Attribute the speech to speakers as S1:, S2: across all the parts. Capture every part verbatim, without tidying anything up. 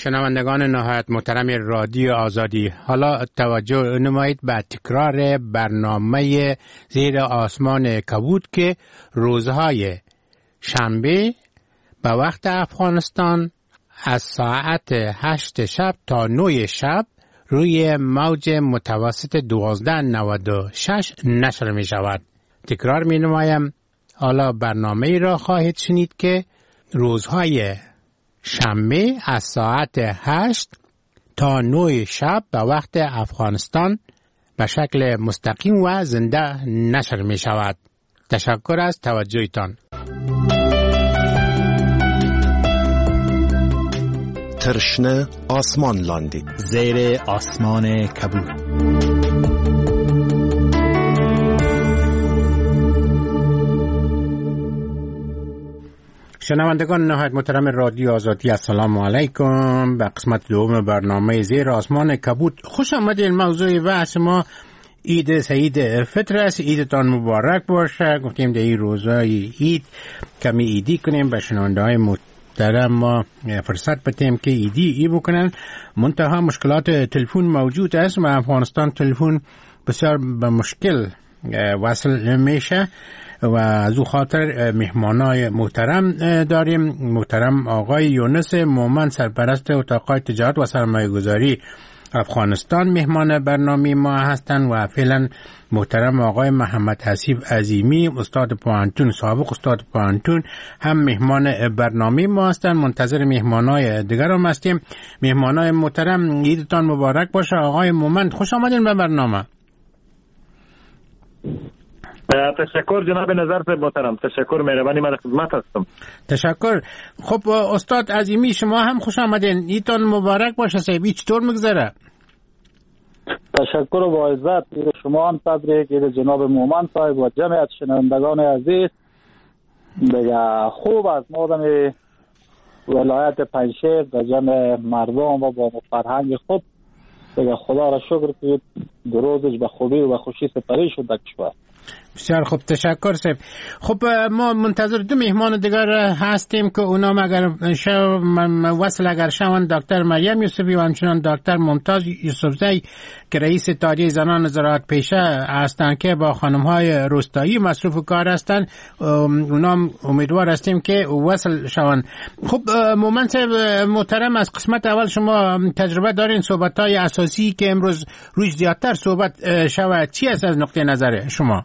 S1: شنوندگان نهایت محترم رادیو آزادی، حالا توجه نمایید به تکرار برنامه زیر آسمان کبود که روزهای شنبه به وقت افغانستان از ساعت هشت شب تا نه شب روی موج متوسط دوازده نود و شش نشر می شود. تکرار می نمایم، حالا برنامه را خواهید شنید که روزهای شنبه از ساعت هشت تا نه شب به وقت افغانستان به شکل مستقیم و زنده نشر می شود. تشکر از توجهتان.
S2: ترشنه آسمان لاندی،
S3: زیر آسمان کبود.
S1: شنوندگان نهایت محترم رادیو آزادی، السلام علیکم. به قسمت دوم برنامه زیر آسمان کبود خوش آمدید. موضوع بحث ما عید سعید فطر است. عیدتان مبارک باشه. گفتیم در این روزای عید کمی عیدی کنیم، به شنونده های محترم ما فرصت بدیم که عیدی ای بکنن. منتها مشکلات تلفن موجود است و افغانستان تلفن بسیار به مشکل وصل میشه و از او خاطر مهمانای محترم داریم. محترم آقای یونس مومن، سرپرست اتاقای تجارت و سرمایه گذاری افغانستان، مهمان برنامه ما هستند و فعلا محترم آقای محمد حسیب عظیمی، استاد پوهنتون، سابق استاد پوهنتون، هم مهمان برنامه ما هستند. منتظر مهمانای دیگر هم هستیم. مهمانای محترم عیدتان مبارک باشه. آقای مومن خوش آمدین به برنامه.
S4: تشکر جناب نظر محترم، تشکر، مهربانی، من خدمت هستم.
S1: تشکر. خب استاد عظیمی شما هم خوش آمدین. عیدتان مبارک باشه. صاحب چطور میگذره؟
S5: تشکر و با عزت. شما هم تبریک. جناب مومن صاحب و جمعیت شنوندگان عزیز دیگه خوب از مردم ولایت پنجشیر و جمع مردم و با فرهنگ خود دیگه خدا را شکر که روزش به خوبی و به خوشی سپری شد کشور.
S1: بسیار خوب، تشکر صاحب. خب ما منتظر دو مهمان دیگر هستیم که اونام اگر شو وصل اگر شوند دکتر مریم یوسفی و همچنان دکتر ممتاز یوسفزی که رئیس اتحادیه زنان زراعت پیشه هستند که با خانم‌های روستایی مصروف کار هستند. اونام امیدوار هستیم که وصل شوند. خب مومن صاحب محترم، از قسمت اول شما تجربه دارین، صحبت‌های اساسی که امروز روش زیادتر صحبت شود چی است از نقطه نظر شما؟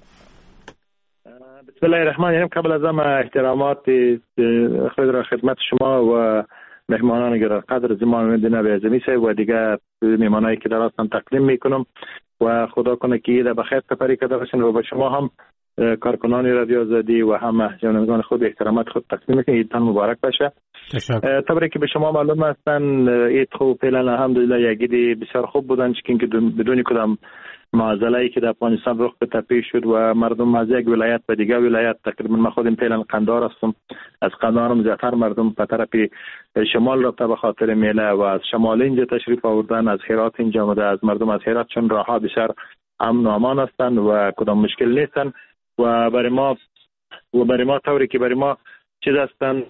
S4: بسم الله الرحمن الرحیم. قبل از همه احترامات خود را خدمت شما و مهمانان گرامی‌قدر زمان جناب اعظمی صاحب و دیگر مهمانایی که در هستم تقدیم میکنم و خدا کنه که عید بخیر سپری کرده باشین و با شما هم کارکنان رادیو آزادی و هم جوانان خود احترامات خود تقدیم میکنم. عیدتان مبارک باشه. طبعا که به شما معلوم هستن عید خوب فعلا الحمدلله یک عید بسیار خوب بودن، چون که بدون کدام معضله‌ای که در افغانستان رخ به تپی شد و مردم از یک ولایت به دیگر ولایت، تقریبا من خودم فعلا قندهار هستم، از قندهارم زیادتر مردم به طرف شمال رفته به خاطر میله و از شمال اینجا تشریف آوردن، از هرات اینجا آمده، از مردم از هرات، چون راهها بسیار امن و امان هستند و کدام مشکل نیستن و برای ما و برای ما طوری که برای ما چیز هستن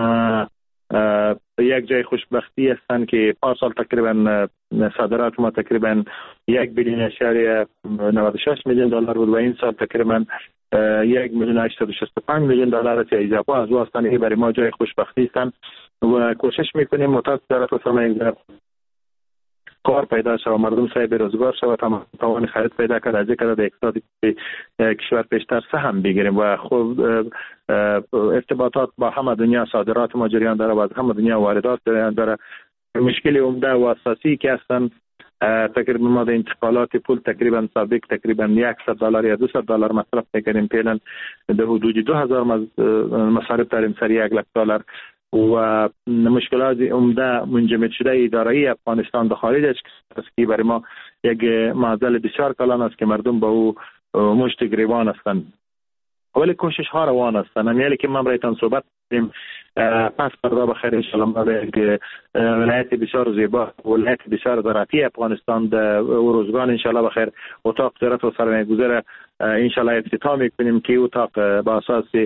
S4: یک جای خوشبختی هستند که پارسال تقریبا صادرات ما تقریبا یک بیلیون اشاره نود و شش میلیون دلار بود و این سال تقریبا یک میلیون هشتصد و شصت و پنج میلیون دلار است. اضافه از او هستند. این برای ما جای خوشبختی هستند و کوشش میکنیم متاسفانه فرصت کار پیدا شد و مردم صاحب روزگار شد و تمام توان خرید پیدا کرد، از اینکه در اقتصاد کشور پیشتر سهم بگیریم و خوب ارتباطات با همه دنیا، صادرات ما جریان داره و از همه دنیا واردات جریان داره. مشکل عمده و اساسی که هستن تقریبا ما در انتقالات پول تقریبا سابق تقریبا صد دلار یا دویست دلار مصرف میکنیم، فعلا در حدود دو هزار مصارف داریم سر یک لک دلار و مشکلات عمده منجمد شده اداره افغانستان در خارج است که برای ما یک معضل بسیار کلان است که مردم با او مشت گریبان هستند، ولی کوشش ها روان هستند. یعنی که من برایتان صحبت کنیم پس فردا بخیر ان شاء الله ما یک ولایت بسیار زیبا، ولایت بسیار زراعتی افغانستان در روزگان ان شاء الله بخیر اتاق تجارت و سرمایه گذاری ان شاء الله افتتاح میکنیم که اتاق با اساس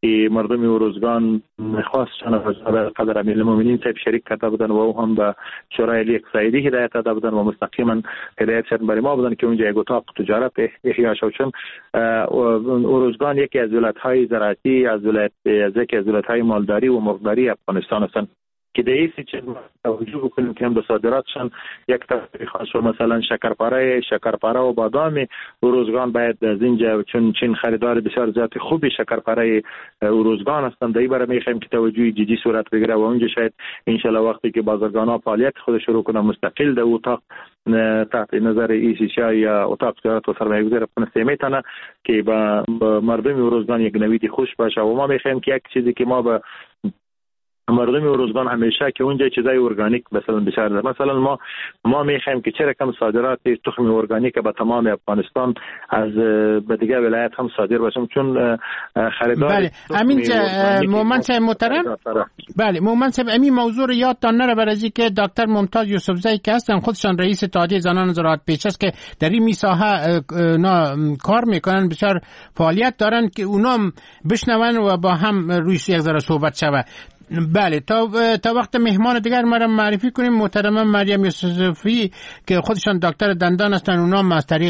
S4: که مردم اروزگان خواستن از قدر امیر المؤمنین صاحب شریک کرده بودن و او هم به شورای عالی اقتصادی هدایت داده بودن و مستقیما هدایت شدن برای ما بودن که اونجا یک اتاق تجارت احیا شد. چون اروزگان یکی از ولایت‌های زراعتی از ولایت از یکی از ولایت‌های مالداری و مرغداری افغانستان هستند که در این چیز توجه بکنیم که هم به صادراتشان یک طرفی خاص و مثلا شکرپاره شکرپاره و بادام اروزگان باید از اینجا چون چین خریدار بسیار زیاد خوبی شکرپاره اروزگان هستند در این باره میخوایم که توجه جدی صورت بگیره و اونجا شاید ان شاء الله وقتی که بازرگان‌ها فعالیت خود شروع کنن مستقل در اتاق تحت نظر ایسیشا یا اتاق تجارت و سرمایه‌گذاری افغانستان میتونه که با مردم اروزگان یک نوید خوش باشه و ما میخوایم که یک چیزی که ما به مردم اروزگان همیشه که اونجا چیزای ارگانیک مثلا بسیار ده. مثلا ما ما میخوایم که چرا کم صادرات تخم ارگانیک به تمام افغانستان از به دیگه ولایت هم صادر باشیم چون خریدار
S1: بله همین مومن صاحب محترم بله مومن صاحب همین موضوع رو یادتان نره برای اینکه دکتر ممتاز یوسفزئی که هستن خودشان رئیس اتحادیه زنان زراعت پیش است که در این ساحه کار میکنن بسیار فعالیت دارن که اونا بشنون و با هم روی یک ذره صحبت شود. بله تا تا وقت مهمان دیگر مرا معرفی کنیم محترمه مریم یوسفی که خودشان دکتر دندان هستن اونا از طریق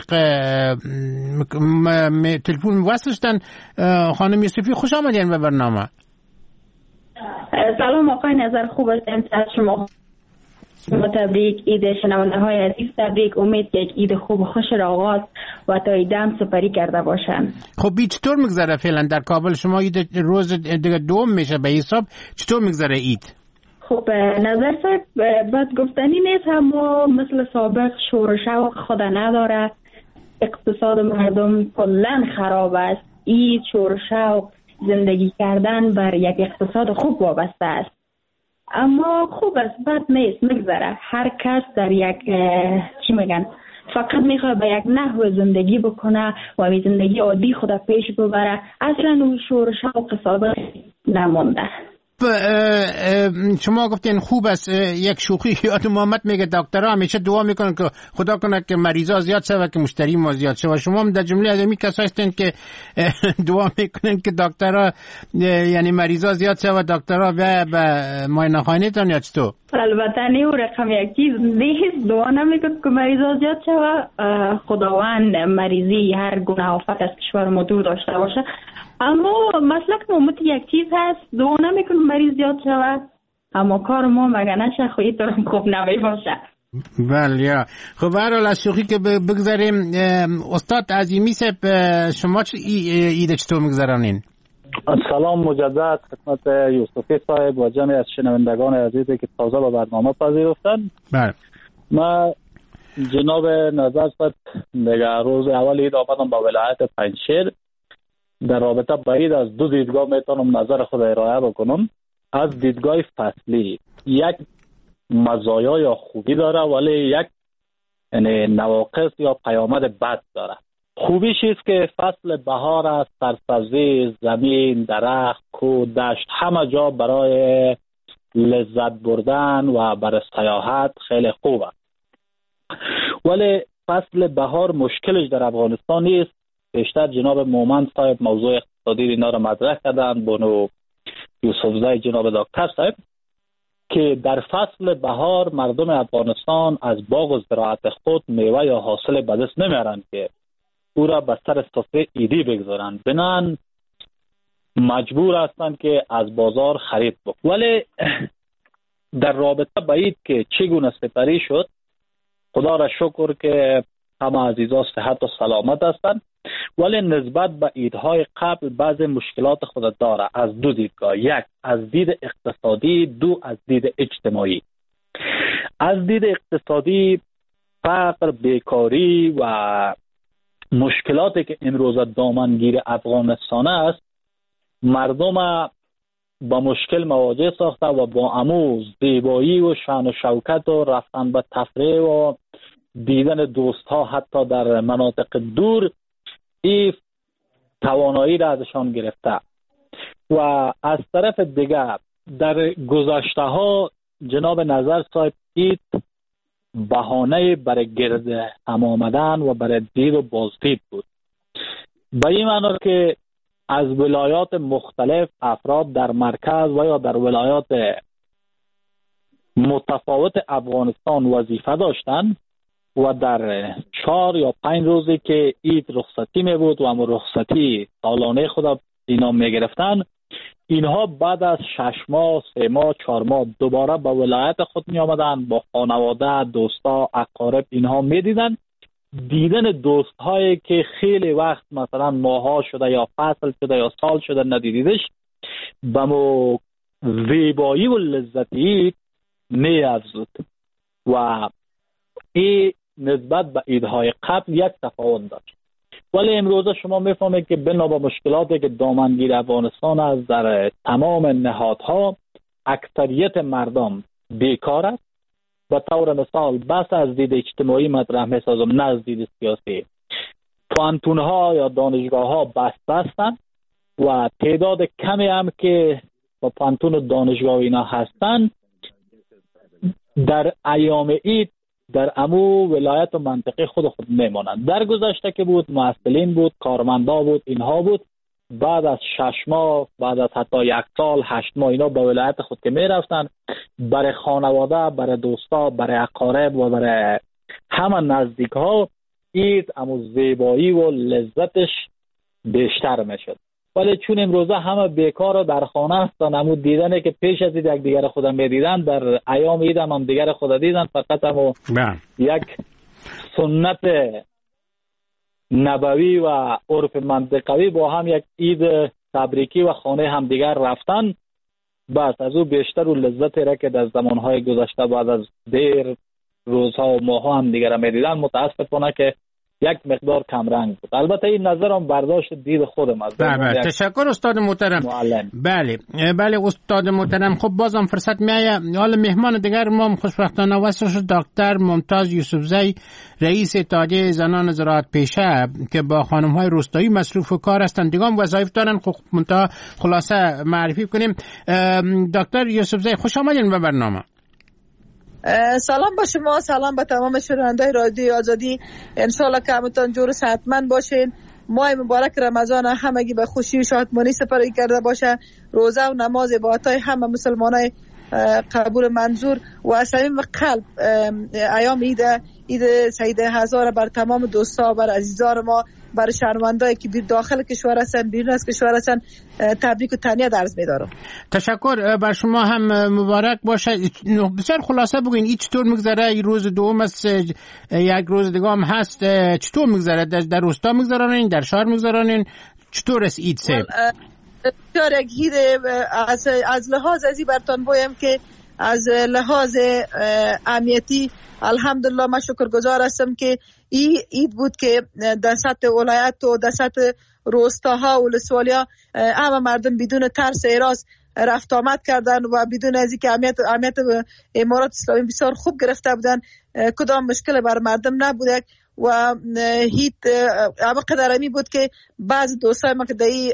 S1: تلفن وصل هستن. خانم یوسفی خوش آمدین به برنامه.
S6: سلام آقای نظر خوب هستم از شما تبریک عید شنونده های عزیز تبریک امید که یک عید خوب و خوش را آغاز و تا ایدم سپری کرده باشن.
S1: خب بی چطور میگذره فعلا در کابل شما عید روز دیگه دوم میشه به حساب چطور میگذره عید؟
S6: خب نظر صاحب بد گفتنی نیست اما مثل سابق شور و شوق خود نداره اقتصاد مردم کلا خراب است. عید شور و شوق زندگی کردن بر یک اقتصاد خوب وابسته است اما خوب است بد نیست میگذره. هر کس در یک چی میگن فقط میخواد به یک نحو زندگی بکنه و به زندگی عادی خود پیش ببره. اصلا اون شور و شوق سابق نمونده.
S1: شما گفتین خوب است یک شوخی یاد محمد میگه دکترها همیشه دعا میکنن که خدا کنه که مریضا زیاد شه و که مشتری ما زیاد شه و شما هم در جمله از این کسا هستین که دعا میکنن که دکترها یعنی مریضا زیاد شه و دکترها به معاینه خانه تان یا چطور؟
S6: البته نه رقم یکی نیست دعا نمیکنه که مریضا زیاد شه و خداوند مریضی هر گونه آفت از کشور ما دور داشته باشه اما مسلک محمد یک چیز هست دعا نمیکنه مریض زیاد شود اما کار ما مگه نشه خواهی دارم خوب نمی باشه.
S1: بله خب برحال از شوخی که بگذاریم استاد عظیمی صاحب شما عید چطور میگذرانین؟
S5: سلام مجدد خدمت یوسفی صاحب و جمعی از شنوندگان عزیزی که تازه به برنامه پذیرفتن.
S1: بله
S5: ما جناب نظر صاحب دیگه روز اول عید آمدم با ولایت پنجشیر در رابطه با عید از دو دیدگاه میتونم نظر خود ارائه بکنم. از دیدگاه فصلی یک مزایا یا خوبی داره ولی یک یعنی نواقص یا پیامد بد داره. خوبیش است که فصل بهار است، سرسبزی زمین، درخت، کوه، دشت همه جا برای لذت بردن و برای سیاحت خیلی خوبه. ولی فصل بهار مشکلش در افغانستان نیست. بیشتر جناب مومن صاحب موضوع اقتصادی اینا را مطرح کردن بونو یوسفزئی جناب دکتر صاحب که در فصل بهار مردم افغانستان از باغ و زراعت خود میوه یا حاصل به دست نمیارن که او را به سر سفره عیدی بگذارن بنان مجبور هستند که از بازار خرید بکنن. ولی در رابطه با عید که چگونه سپری شد خدا را شکر که همه عزیزان صحت و سلامت هستند ولی نسبت به عیدهای قبل بعض مشکلات خود داره از دو دیدگاه. یک از دید اقتصادی، دو از دید اجتماعی. از دید اقتصادی فقر، بیکاری و مشکلاتی که امروز دامنگیر افغانستان است مردم با مشکل مواجه ساخته و با امو زیبایی و شان و شوکت و رفتن به تفریح و دیدن دوست ها حتی در مناطق دور این توانایی را ازشان گرفته. و از طرف دیگر در گذشته ها جناب نظر صاحب عید بهانه برای گرد هم آمدن و برای دید و بازدید بود. به این معنی که از ولایات مختلف افراد در مرکز و یا در ولایات متفاوت افغانستان وظیفه داشتند و در چهار یا پنج روزی که عید رخصتی می بود و هم رخصتی سالانه خود اینا می گرفتن، اینها بعد از شش ماه، سه ماه، چهار ماه دوباره به ولایت خود می آمدن، با خانواده، دوستا، اقارب اینها می دیدن. دیدن دوست هایی که خیلی وقت مثلا ماها شده یا فصل شده یا سال شده ندیدیدش، به مو زیبایی و لذتی می افزود و این نسبت به عیدهای قبل یک تفاوت داشت. ولی امروزه شما میفهمید که بنا به مشکلاتی که دامنگیر افغانستان است، در تمام نهادها اکثریت مردم بیکار است. به طور مثال بس از دید اجتماعی مطرح میسازم، نه از دید سیاسی. پوانتونها یا دانشگاه ها بست بستن و تعداد کمی هم که با پوانتون و دانشگاه اینا هستن در ایام عید در امو ولایت و منطقه خود خود میمانند. در گذشته که بود محصلین بود، کارمندا بود، اینها بود، بعد از شش ماه، بعد از حتی یک سال، هشت ماه اینا به ولایت خود که میرفتن، برای خانواده، برای دوستا، برای اقارب و برای همه نزدیک ها عید امو زیبایی و لذتش بیشتر میشد. ولی چون امروزه همه بیکار و در خانه هستن، امو دیدنه که پیش از یک دیگر خودم میدیدن، در ایام عید هم, هم دیگر خود دیدن، فقط امو یک سنت نبوی و عرف منطقوی با هم یک عید تبریکی و خانه هم دیگر رفتن. بس از او بیشتر و لذتی را که در زمانهای گذشته بعد از دیر روزها و ماها هم دیگر میدیدن متاسفانه که یک مقدار کم رنگ بود. البته این نظرم برداشت دید خودم است.
S1: بله تشکر استاد محترم.
S5: معلم.
S1: بله بله استاد محترم. خب بازم فرصت میایه. حالا مهمان دیگر ما خوشبختانه وصل شد، دکتر ممتاز یوسفزی، رئیس اتحادیه زنان زراعت پیشه که با خانم های روستایی مصروف کار هستند، دیگه هم وظایف دارن. خب منتها خلاصه معرفی کنیم. دکتر یوسفزی خوش آمدین به برنامه.
S7: سلام با شما، سلام به تمام شنوندگان رادیو آزادی. انشالله که همتون جور صحتمند باشین. ماه مبارک رمضان همگی به خوشی و شادمانی سپری کرده باشه. روزه و نماز عبادت‌های همه مسلمانای قبول منظور و از صمیم قلب ایام عید عید سعید هزار بر تمام دوستا، بر عزیزان ما، بر شهروندایی که داخل کشور هستن، بیرون از کشور هستن، تبریک و تهنیت عرض می‌دارم.
S1: تشکر. بر شما هم مبارک باشه. بسیار خلاصه بگین این چطور میگذره؟ این روز دوم است، یک روز دیگه هم هست، چطور میگذره؟ در روستا میگذرانین، در شهر میگذرانین، چطور است عید سه؟
S7: بسیار یک عید از از لحاظ ازی برتان بویم که از لحاظ امنیتی الحمدلله من شکرگزار هستم که این عید بود که در سطح ولایت و در سطح روستاها و ولسوالیا همه مردم بدون ترس ایراز رفت آمد کردن و بدون از اینکه امنیت امنیت امارات اسلامی بسیار خوب گرفته بودن، کدام مشکل بر مردم نبوده و هیت اما قدرمی بود که بعض دوستای ما که دایی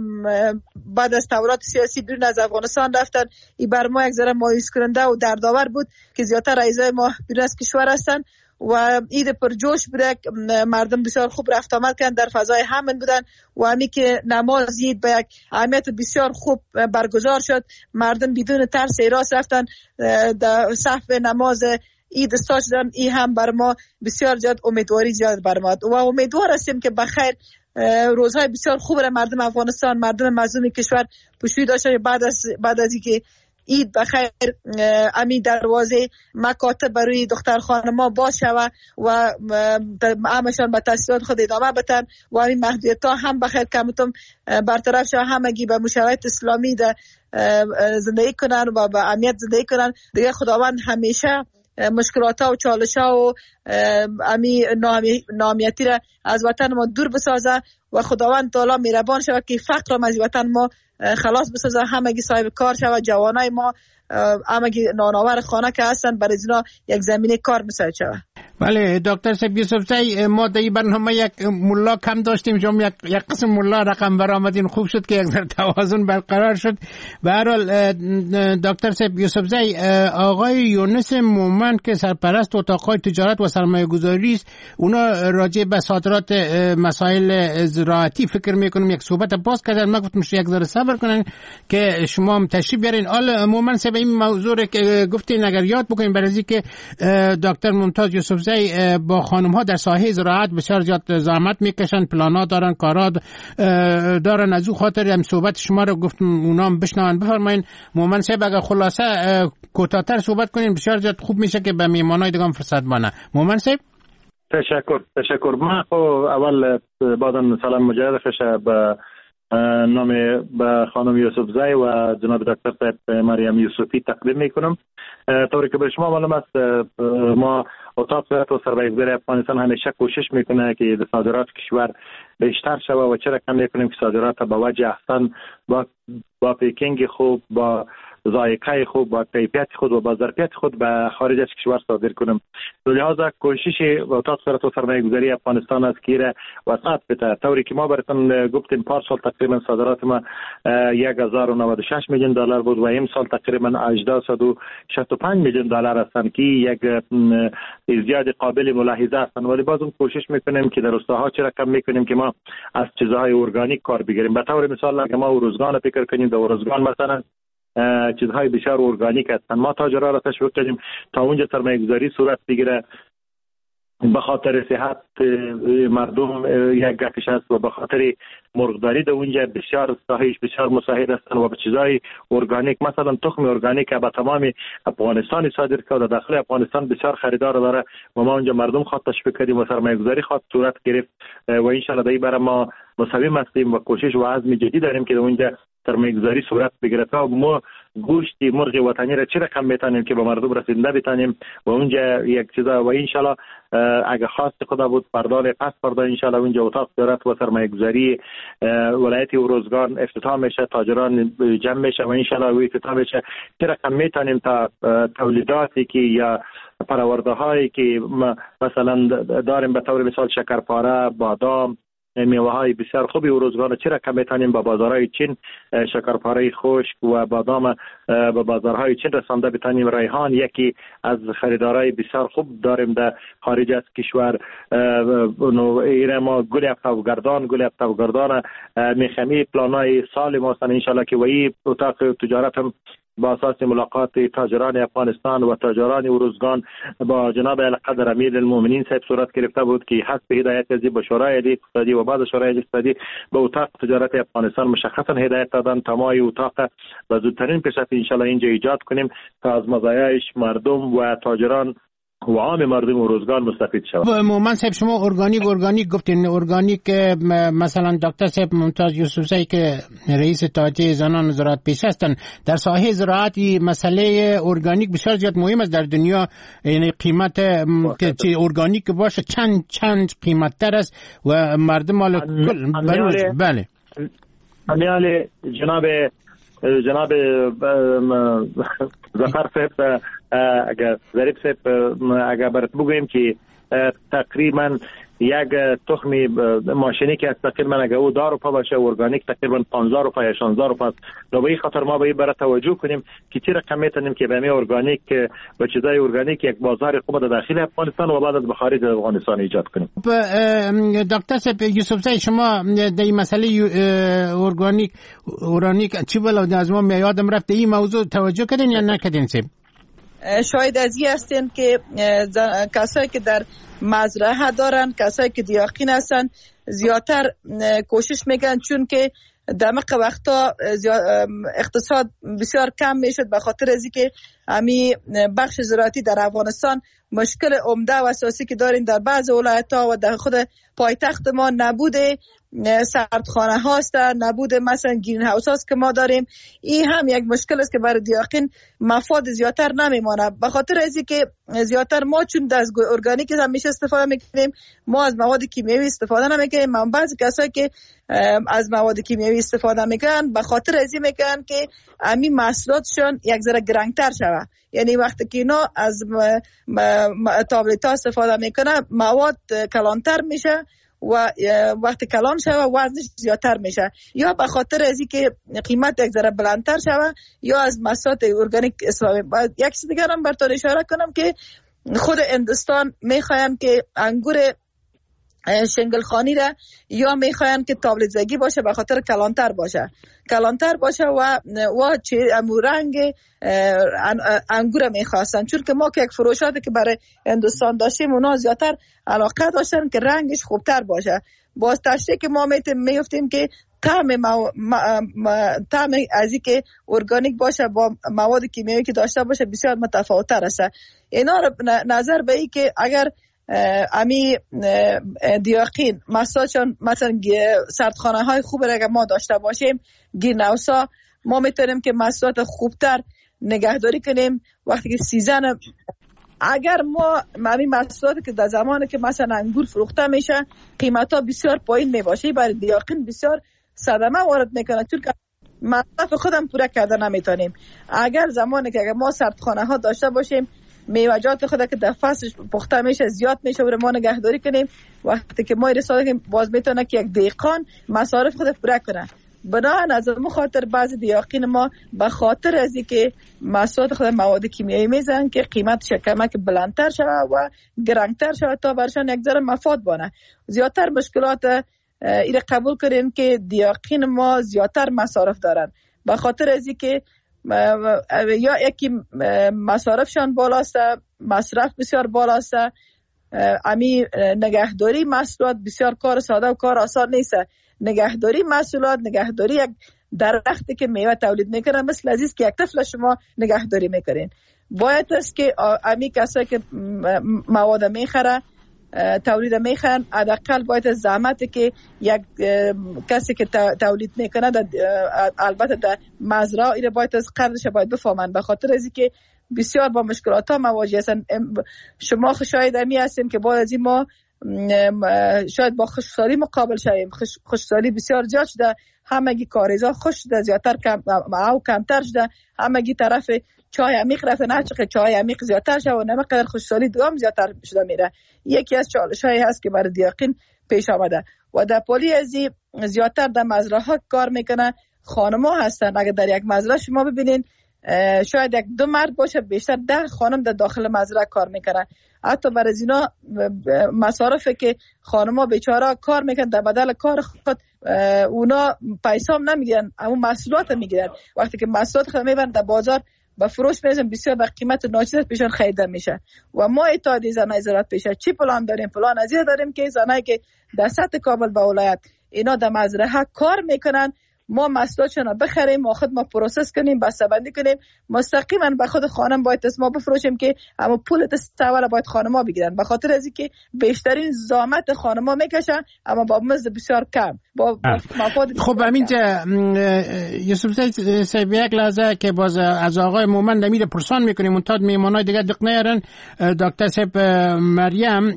S7: بعد از تورات سیاسی بیرون از افغانستان رفتن، این بر ما یک ذره مایوس کننده و دردآور بود که زیادتر رئیسای ما بیرون از کشور هستن و عید پر جوش بوده، مردم بسیار خوب رفت آمد کردن، در فضای امن بودن و همی که نماز عید به یک اهمیت بسیار خوب برگزار شد، مردم بدون ترس ایراس رفتن در صف نماز عید استاد شدن. این هم بر ما بسیار زیاد امیدواری زیاد بر ما و امیدوار هستیم که بخیر روزهای بسیار خوب را مردم افغانستان، مردم مظلوم کشور پشویی داشته. بعد از بعد از اینکه عید بخیر امی دروازه مکاتب برای دختر خانما باز شود و همشان به تحصیلات خود ادامه بدن و این محدودیت ها هم بخیر کمتم برطرف شود، همگی به مشروعیت اسلامی ده زندگی کنن و به امنیت زندگی کنن. دیگه خداوند همیشه مشکلات ها و چالش ها و امی ناامنیتی را از وطن ما دور بسازه و خداوند تعالی مهربان شود که فقر را از وطن ما خلاص بسازه، همگی صاحب کار شود، جوانای ما همگی نانآور خانه که هستن برای اینا یک زمینه کار مساعد شود.
S1: بله دکتر سید یوسفزی، ما در این برنامه یک ملا کم داشتیم، شما یک, یک قسم ملا رقم برآمدین، خوب شد که یک ذره توازن برقرار شد. به هر حال دکتر سید یوسفزی، آقای یونس مومن که سرپرست اتاق‌های تجارت و سرمایه‌گذاری است، اونا راجع به صادرات مسائل زراعتی فکر میکنم یک صحبت باز کردن. من گفتم یک ذره صبر کنن که شما هم تشریف بیارین. حالا عموما سبب این موضوع که گفتین اگر یاد بکنین برای که دکتر ممتاز یوسفزئی با خانم ها در ساحه زراعت بسیار زیاد زحمت میکشن، پلانا دارن، کارا دارن، از او خاطر هم صحبت شما رو گفتم اونا هم بشنون. بفرمایین مومن صاحب اگر خلاصه کوتاه‌تر صحبت کنین بسیار زیاد خوب میشه که به میهمانای دیگه هم فرصت بانه. مومن صاحب
S4: تشکر تشکر. من خو اول بعدن سلام مجدد خشه به نام به خانم یوسفزئی و جناب دکتر صاحب مریم یوسفی تقدیم میکنم. طوری که به شما معلوم است ما اتاق صحت و سرمایه‌گذاری افغانستان همیشه کوشش میکنه که صادرات کشور بیشتر شود و چرا کم نکنیم که صادرات به وجه احسن با با پیکینگ خوب، با ذائقه خوب، با کیفیت خود و با ظرفیت خود به خارج از کشور صادر کنیم. لذا کوشش اتاق صحت و سرمایه‌گذاری افغانستان است که وسعت بده. طوری که ما براتون گفتیم پارسال تقریبا صادرات ما یک هزار و نود و شش میلیون دلار بود و این سال تقریبا هشتصد و شصت و پنج میلیون دلار هستند که یک زیاد قابل ملاحظه هستند. ولی باز کوشش میکنیم که در روستاها چرا کم میکنیم که ما از چیزهای ارگانیک کار بگیریم. به طور مثال اگه ما ارزگان فکر کنیم، در ارزگان مثلا چیزهای بسیار ارگانیک هستند. ما تاجرها را تشویق کردیم تا اونجا سرمایه‌گذاری صورت بگیره، به خاطر صحت مردم یک گپش است و به خاطر مرغداری در اونجا بسیار ساحهش بسیار مساعد هستند و به چیزهای ارگانیک مثلا تخم ارگانیک به تمام افغانستان صادر کرد و داخل افغانستان بسیار خریدار داره و ما اونجا مردم خواهد تشویق کردیم و سرمایه‌گذاری خواهد صورت گرفت و ان شاء الله در برای ما مصمم هستیم و کوشش و عزم جدی داریم که در اونجا سرمایه‌گذاری صورت بگیره تا ما گوشت مرغ وطنی را چه رقم میتونیم که به مردم رسونده بتونیم و اونجا یک چیزا و ان شاء الله اگه خواست خدا بود پردال پس فردا ان شاء الله اونجا اتاق تجارت و سرمایه‌گذاری ولایت اروزگان افتتاح میشه، تاجران جمع میشه و ان شاء الله افتتاح میشه. چه رقم میتونیم تا تولیداتی که یا پرورده هایی که مثلا داریم به طور مثال شکرپاره، بادام، میوه های بسیار خوبی و روزگار چرا کم میتونیم با بازارهای چین شکرپاره خشک و بادام به بازارهای چین رسانده بتونیم. ریحان یکی از خریدارای بسیار خوب داریم در خارج از کشور. ایره ما گل افغانستان گل افغانستان میخمی پلانای سال ما ان شاء الله که وی اتاق تجارت هم با اساس ملاقات تاجران افغانستان و تاجران ارزگان با جناب القدر امیر المؤمنین صاحب صورت گرفته بود که حسب هدایت از با شورای اقتصادی و بعد شورای اقتصادی به اتاق تجارت افغانستان مشخصا هدایت دادن تا ما اتاق به زودترین پیشرفت ان شاء الله اینجا ایجاد کنیم تا از مزایایش مردم و تاجران و عام مردم و روزگار مستفید شود.
S1: مومن صاحب شما ارگانیک ارگانیک گفتین، ارگانیک مثلا دکتر صاحب ممتاز یوسفزئی که رئیس اتحادیه زنان زراعت پیش هستن در ساحه زراعتی مسئله ارگانیک بسیار زیاد مهم است در دنیا. یعنی قیمت که ارگانیک باشه چند چند قیمت تر است و مردم مال کل بله
S4: امیال جناب جناب ظفر صاحب اگر ظریف صاحب اگر برات بگویم که تقریبا یک تخم ماشینی که تقریبا اگر او دو روپا باشه ارگانیک تقریبا پانزده روپا یا شانزده روپا است. به این خاطر ما به این برای توجه کنیم که چه رقم میتونیم که به می ارگانیک و چیزای ارگانیک یک بازار خوب در داخل افغانستان و بعد از به خارج افغانستان ایجاد کنیم.
S1: دکتر صاحب یوسفزئی شما در این مسئله ارگانیک ارگانیک چی بلا از ما یادم رفت این موضوع توجه کردین یا نکردین؟
S7: شاید از این هستین که کسایی که در مزرعه دارن، کسایی که دیاقین هستن زیادتر کوشش میکنن چون که در موقع وقتا اقتصاد بسیار کم میشد به خاطر از اینکه امی بخش زراعتی در افغانستان مشکل عمده و اساسی که داریم در بعض ولایت‌ها و در خود پایتخت ما نبوده سردخانه هاست، نبود مثلا گرین هاوس هاست که ما داریم. این هم یک مشکل است که برای دیاقین مفاد زیادتر نمیمانه به خاطر از اینکه زیادتر ما چون از ارگانیک همیشه استفاده میکنیم ما از مواد کیمیایی استفاده نمیکنیم. من بعضی کسایی که از مواد کیمیایی استفاده میکنن به خاطر از این میکنن که امی محصولاتشون یک ذره گرانتر شود. یعنی وقتی که اینا از تابلت ها استفاده میکنن مواد کلانتر میشه و وقتی کلان شوه وزنش زیادتر میشه یا به خاطر از اینکه قیمت یک ذره بلندتر شوه یا از محصولات ارگانیک استفاده. یک چیز دیگر هم براتون اشاره کنم که خود هندوستان میخوایم که انگور شنگل خانی را، یا میخواین که تابلت زگی باشه به خاطر کلانتر باشه کلانتر باشه و و چه رنگ انگور میخواستن، چون که ما که یک فروشاتی که برای هندوستان داشتیم اونا زیادتر علاقه داشتن که رنگش خوبتر باشه. باز تشریح که ما میفتیم که طعم مو... طعم از این که ارگانیک باشه با مواد کیمیایی که داشته باشه بسیار متفاوت‌تر است. اینا رو نظر به این که اگر امی دیاقین مساجان مثلا سردخانه های خوب را که ما داشته باشیم، گیر نوسا، ما میتونیم که مساجات خوبتر نگهداری کنیم. وقتی که سیزن اگر ما امی مساجات که در زمانی که مثلا انگور فروخته میشه قیمت ها بسیار پایین میباشه، برای دیاقین بسیار صدمه وارد میکنه، چون که مصرف خودم پوره کرده نمیتونیم. اگر زمانی که اگر ما سردخانه ها داشته باشیم میوه‌جات خود که در فصلش پخته میشه زیاد میشه و ما نگهداری کنیم، وقتی که ما رساله که باز میتونه که یک دهقان مصارف خود پوره کنه. بنابراین از اون خاطر بعض دیاقین ما به خاطر از اینکه محصولات خود مواد کیمیایی میزنن که قیمتش کمک بلندتر شود و گرانتر شود تا برشان یک ذره مفاد بانه. زیادتر مشکلات ایره قبول کنیم که دیاقین ما زیادتر مصارف دارن به خاطر از اینکه یا یکی مصارفشان بالاست، مصرف بسیار بالاست. امی نگهداری محصولات بسیار کار ساده و کار آسان نیست. نگهداری محصولات، نگهداری یک درختی که میوه تولید میکنه مثل عزیز که یک طفل شما نگهداری میکنین. باید است که امی کسایی که مواد میخره تولید میخوان حداقل باید زحمتی که یک کسی که تولید میکنه البته در مزرعه ایره باید از قدرش باید بفهمن، به خاطر از اینکه بسیار با مشکلات ها مواجه هستن. شما شاید امی هستیم که بعد از این ما شاید با خشکسالی مقابل شویم. خشکسالی بسیار زیاد شده، همگی کاریزا خوش شده، زیادتر کم او کمتر شده، همگی طرف چای عمیق رفته، نه چقدر چای عمیق زیادتر شده و نمقدر خشکسالی دوام زیادتر شده میره. یکی از چالش هایی هست که برای دیاقین پیش آمده و در پالی ازی زیادتر در مزرعه ها کار میکنه خانم ها هستن. اگر در یک مزرعه شما ببینین شاید یک دو مرد باشه، بیشتر ده خانم در داخل مزرعه کار میکنن. حتی برای اینا مصارفه که خانم ها بیچاره کار میکنن در بدل کار خود اونا پیسه هم نمیگیرن، اما محصولات میگیرن. وقتی که محصولات خود میبرن در بازار با فروش میزن بسیار به قیمت ناچیز پیشون خریده میشه و ما اتحادیه زنای زراعت پیشه چی پلان داریم؟ پلان ازی داریم که زنایی که در سطح کابل و ولایت اینا در مزرعه کار میکنن ما محصولاتشون رو بخریم و خود ما پروسس کنیم، بسته‌بندی کنیم، مستقیما به خود خانم باید ما بفروشیم که اما پول دستاور باید خانم‌ها بگیرن، به خاطر از اینکه بیشترین زحمت خانم‌ها میکشن اما با مزد بسیار کم با مفاد.
S1: خب همینجا یوسف صاحب یک لحظه که باز از آقای مومن امید پرسان میکنیم اون تا میمونای دیگه دق نیارن. دکتر صاحب مریم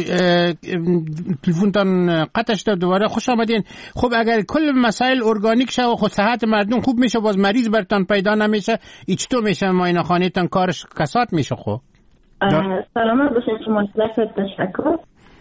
S1: تلفنتون قطع شد، دوباره خوش آمدین. خب اگر کل مسائل ارگانیک شه و خود صحت مردم خوب میشه باز مریض برتان پیدا نمیشه، ایچ تو میشه معاینه خانه تان کارش کسات میشه. خب
S6: سلامت باشین شما، تشکر.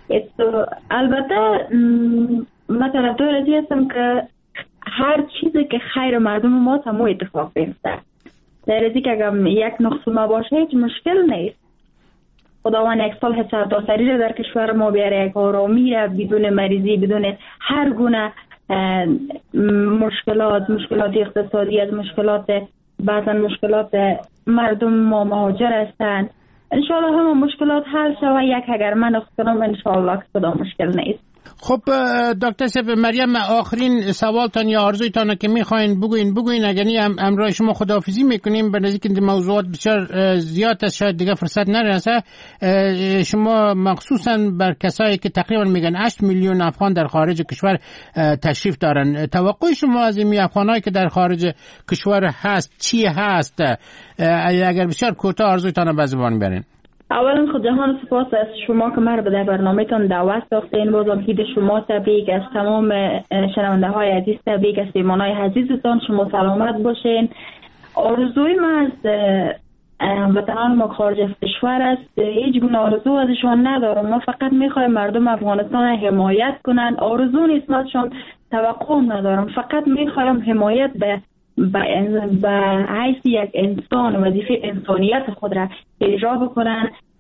S6: البته مثلا تو راضی هستم که هر چیزی که خیر مردم ما تمام اتفاق بیفته. در ازی که اگر یک نقص ما باشه هیچ مشکل نیست. خداوند یک صلح سرتاسری رو در کشور ما بیاره، یک آرامی رو بدون مریضی، بدون هر گونه مشکلات، مشکلات اقتصادی، از مشکلات بعضا مشکلات مردم ما مهاجر هستند. انشاءالله همه مشکلات حل شود. یک اگر من اختنام انشاءالله که کدام مشکل نیست.
S1: خب دکتر صاحب مریم آخرین سوالتان یا آرزویتان که میخواین بگوین بگوین، اگر نی امرای شما خداحافظی میکنیم. به نزدیک این موضوعات بسیار زیاد است، شاید دیگه فرصت نرسه. شما مخصوصا بر کسایی که تقریبا میگن هشت میلیون افغان در خارج کشور تشریف دارن، توقع شما از این افغانایی که در خارج کشور هست چی هست؟ اگر بسیار کوتاه آرزویتان به زبان برین.
S6: اولا خود جهان سپاس از شما که مرا به برنامه تان دعوت ساختین. بازم عید شما تبریک، از تمام شنونده های عزیز تبریک، از پیمانای عزیزتان شما سلامت باشین. آرزوی من از وطنان ما خارج از کشور است، هیچ گونه آرزو ازشان ندارم. ما فقط میخوایم مردم افغانستان حمایت کنن، آرزو نیست، ازشان توقع ندارم. فقط میخوایم حمایت به به حیث یک انسان وظیفه انسانیت خود را اجرا بکنن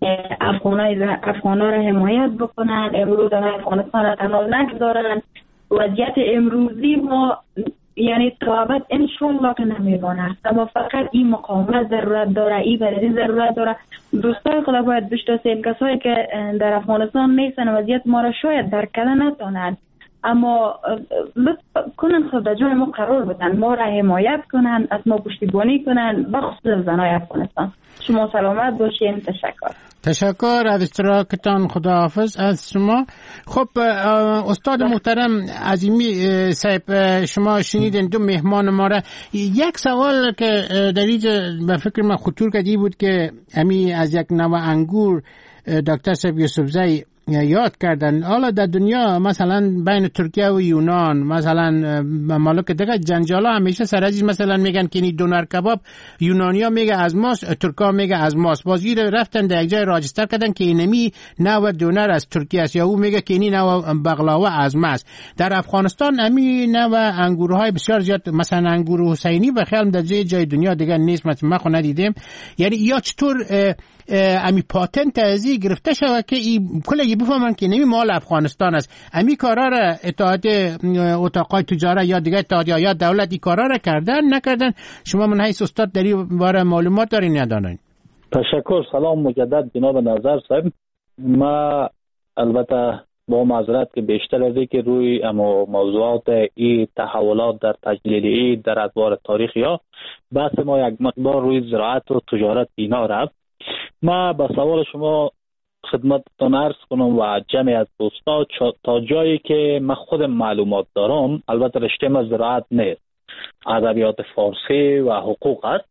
S6: افغانای افغانا را حمایت بکنن، امروز افغانستان را تنها نگذارن. وضعیت امروزی ما یعنی تابت انشالله که نمیمانه، اما فقط این مقاومت ضرورت داره، این برای ضرورت داره. دوستای خدا باید بشناسیم کسایی که در افغانستان نیستن وضعیت ما را شاید درک کردن نتونن، اما لطف کنن خود در جای ما قرار بدن، ما را حمایت کنن، از ما پشتیبانی کنن، بخصوص زنای افغانستان. شما سلامت باشین. تشکر.
S1: تشکر از اشتراکتان. خداحافظ از شما. خب استاد محترم عظیمی صاحب، شما شنیدین دو مهمان ما را. یک سوال که در اینجا به فکر من خطور کردی بود که امی از یک نوع انگور دکتر صاحب یوسفزئی یاد کردن. حالا در دنیا مثلا بین ترکیه و یونان مثلا ممالک دیگه جنجالا همیشه سر ازش مثلا میگن که این دونر کباب یونانیا میگه از ماست، ترکا میگه از ماست. بازی رفتن در یک جای راجستر کردن که اینمی نوع دونر از ترکیه است، یا او میگه که این نوع بغلاوه از ماست. در افغانستان امی نوع انگورهای بسیار زیاد، مثلا انگور حسینی به خیال در جای جای دنیا دیگه نیست، مثلا ما خو ندیدیم. یعنی یا چطور امی پاتنت ازی گرفته شود که این کلی بفهمن که نمی مال افغانستان است. امی کارا را اتحاد اتاقای تجارت یا دیگه اتحادیه یا دولت این کارا را کردن نکردن؟ شما من حیث استاد در این باره معلومات دارین یا دارین؟
S5: تشکر. سلام مجدد جناب نظر صاحب. ما البته با معذرت که بیشتر از که روی اما موضوعات این تحولات در تجلیل ای در ادوار تاریخی ها بحث ما یک مقدار روی زراعت و تجارت اینا رفت. ما با سوال شما خدمتتان عرض کنم و جمعی از دوستا تا جایی که من خود معلومات دارم، البته رشته ما زراعت نیست، ادبیات فارسی و حقوق است.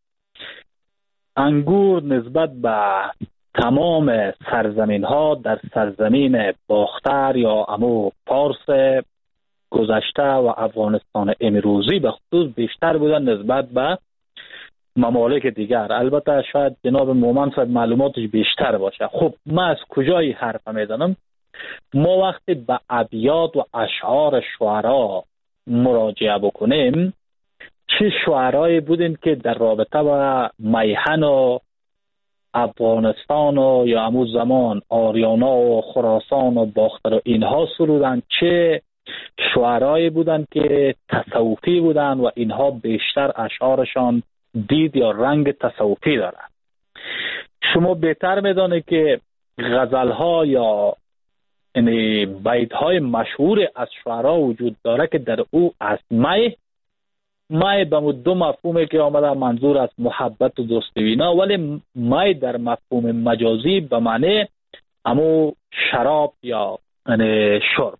S5: انگور نسبت به تمام سرزمین ها در سرزمین باختر یا امو پارس گذشته و افغانستان امروزی به خصوص بیشتر بودن نسبت به ممالک دیگر. البته شاید جناب مومن صاحب معلوماتش بیشتر باشه. خب ما از کجای حرف میزنم؟ ما وقتی به ابیات و اشعار شعرا مراجعه بکنیم، چه شعرایی بودن که در رابطه با میهن و افغانستان و یا همون زمان آریانا و خراسان و باختر و اینها سرودن، چه شعرایی بودن که تصوفی بودن و اینها بیشتر اشعارشان دید یا رنگ تصوفی دارن. شما بهتر میدانه که غزلها یا یعنی بیتهای مشهور از شعرا وجود داره که در او از می می به دو مفهومی که آمده منظور از محبت و دوستی اینا، ولی می در مفهوم مجازی به معنی امو شراب یا یعنی شرب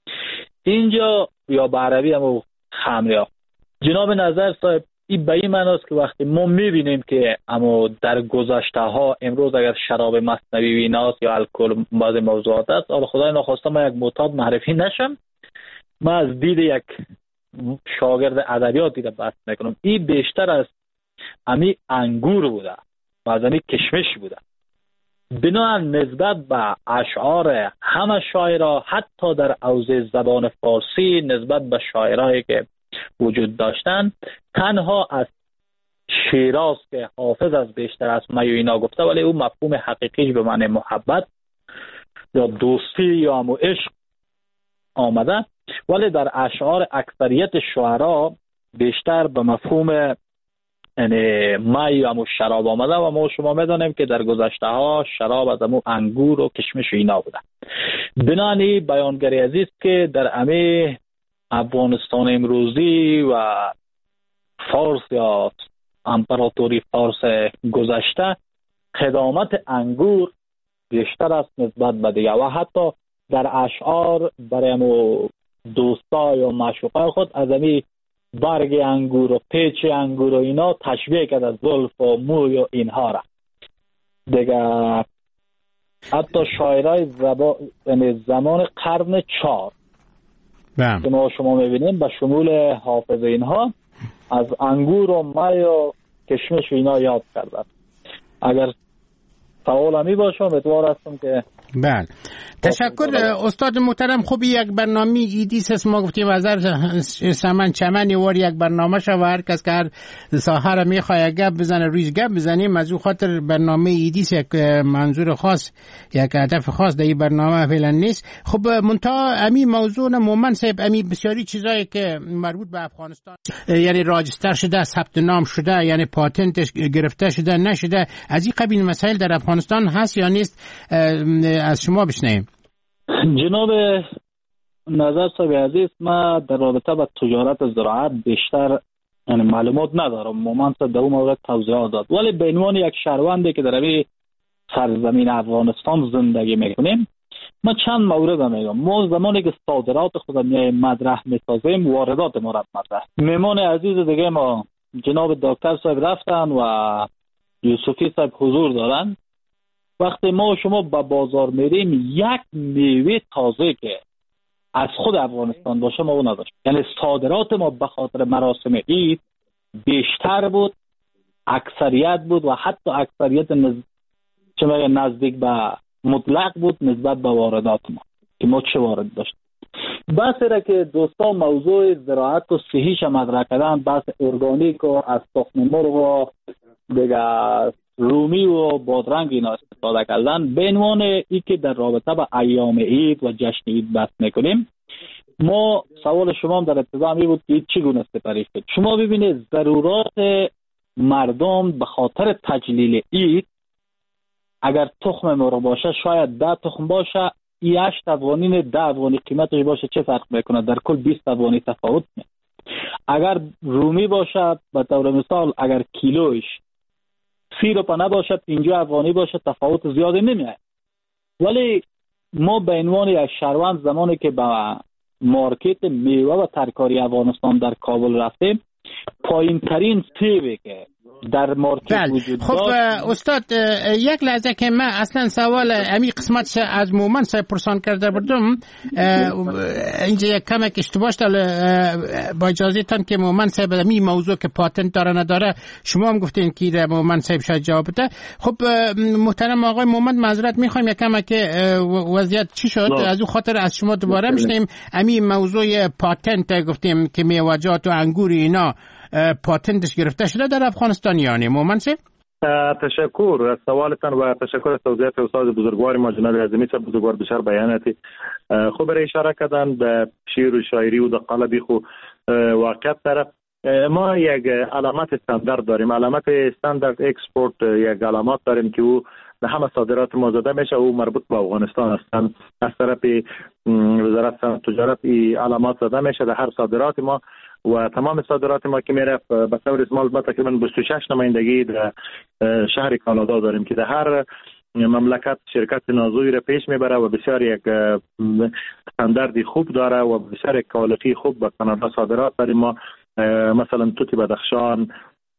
S5: اینجا یا به عربی امو خمر. جناب نظر صاحب این به این معناست که وقتی ما میبینیم که اما در گذشته ها امروز اگر شراب مصنوی و ایناست یا الکل بعض موضوعات است، حالا خدای نخواسته ما یک معتاد معرفی نشم، ما از دید یک شاگرد ادبیات دیده بحث میکنم، این بیشتر از امی انگور بوده و از امی کشمش بوده. بنابراین نسبت به اشعار همه شاعرها حتی در حوزه زبان فارسی نسبت به شاعرایی که وجود داشتن، تنها از شیراز که حافظ از بیشتر از می و اینا گفته، ولی او مفهوم حقیقیش به معنی محبت یا دوستی یا همو عشق آمده، ولی در اشعار اکثریت شعرا بیشتر به مفهوم یعنی می و همو شراب آمده و ما شما میدانیم که در گذشته ها شراب از همو انگور و کشمش و اینا بوده. بنابراین بیانگری عزیز که در امی افغانستان امروزی و فارس یا امپراتوری فارس گذشته قدامت انگور بیشتر است نسبت به دیگه و حتی در اشعار برای دوستا یا معشوقه خود از امی برگ انگور و پیچ انگور و اینا تشبیه کرد از زلف و موی و اینها را دیگه. حتی شاعرای زبا... زمان قرن چهار که ما شما میبینیم به شمول حافظ اینها از انگور و می و کشمش و اینا یاد کردن. اگر سوال همی باشم اعتبار هستم که
S1: بله تشکر استاد محترم. خوب یک برنامه ایدیس است، ما گفتیم وزر سمن چمنی وار یک برنامه شو و هر کس که هر ساحه را میخواه گپ بزنه رویش گپ بزنیم. از او خاطر برنامه ایدیس یک منظور خاص یک هدف خاص در این برنامه فعلا نیست. خب منتها امی موضوع مومن صاحب، امی بسیاری چیزایی که مربوط به افغانستان یعنی راجستر شده، ثبت نام شده، یعنی پاتنتش گرفته شده نشده، از این قبیل مسائل در افغانستان هست یا نیست؟ از شما بشنویم.
S5: جناب نظر صاحب عزیز، ما در رابطه با تجارت زراعت بیشتر یعنی معلومات ندارم. مومن صاحب در اون مورد توضیحات داد، ولی به عنوان یک شهروندی که در این سرزمین افغانستان زندگی میکنیم ما چند مورد میگم. ما زمانی که صادرات خود میای مطرح میسازیم، واردات ما را مطرح. مهمان عزیز دیگه ما جناب دکتر صاحب رفتن و یوسفی صاحب حضور دارن. وقتی ما شما به بازار میریم یک میوه تازه که از خود افغانستان باشه ما اون نداشت. یعنی صادرات ما به خاطر مراسم عید بیشتر بود، اکثریت بود و حتی اکثریت نز... چه نزدیک به مطلق بود نسبت به واردات ما که ما چه وارد داشتیم. بحث را که دوستان موضوع زراعت و صحیش مطرح کردن، بحث ارگانیک و از تخم مرغ و دیگه رومی و بادرنگ اینا استفاده کردن، به عنوان ای که در رابطه با ایام عید و جشن عید بحث میکنیم. ما سوال شما هم در ابتدا می بود که چگونه سپری شد. شما ببینید ضرورات مردم به خاطر تجلیل عید اگر تخم مرغ باشه شاید ده تخم باشه، ای هشت افغانی ده افغانی قیمتش باشه، چه فرق میکنه؟ در کل بیست افغانی تفاوت میکنه. اگر رومی باشه به طور مثال اگر کیلوش سی روپه نباشه پنجاه افغانی باشه، تفاوت زیادی نمیاد. ولی ما به عنوان یک شهروند زمانی که به مارکت میوه و ترکاری افغانستان در کابل رفتیم، پایین ترین سیبی که در مارکت بل. وجود
S1: خب استاد یک لحظه که من اصلا سوال امی قسمت از مومن صاحب پرسان کرده بودم، اینجا یک کمک اشتباه شد. با اجازه تان که مومن صاحب امی موضوع که پاتنت داره نداره شما هم گفتین که مومن صاحب شاید جواب بده. خب محترم آقای مومن معذرت میخوایم یک کمک وضعیت چی شد نه. از او خاطر از شما دوباره میشنیم. امی موضوع پاتنت گفتیم که میوه‌جات و انگور اینا پاتنتش گرفته شده در افغانستان یعنی مومن صاحب؟
S4: تشکر از سوالتان و تشکر از توضیحات استاد بزرگوار ما جناب اعظمی صاحب بزرگوار بسیار بیاناتی خوب را اشاره کردن به شعر و شاعری و د قالبی خو واقعیت طرف. ما یک علامت استاندارد داریم، علامت استاندارد اکسپورت، یک علامت داریم که او به همه صادرات ما زده میشه و مربوط به افغانستان هستند. از طرف وزارت صنعت تجارت این علامات زده میشه در هر صادرات ما و تمام صادرات ما که میره به طور اسمال ما تقریبا بیست و شش نمایندگی در شهر کانادا داریم که در هر مملکت شرکت نازوی را پیش میبره و بسیار یک استانداردی خوب داره و بسیار یک کوالیتی خوب به کانادا صادرات داریم. ما مثلا توت بدخشان،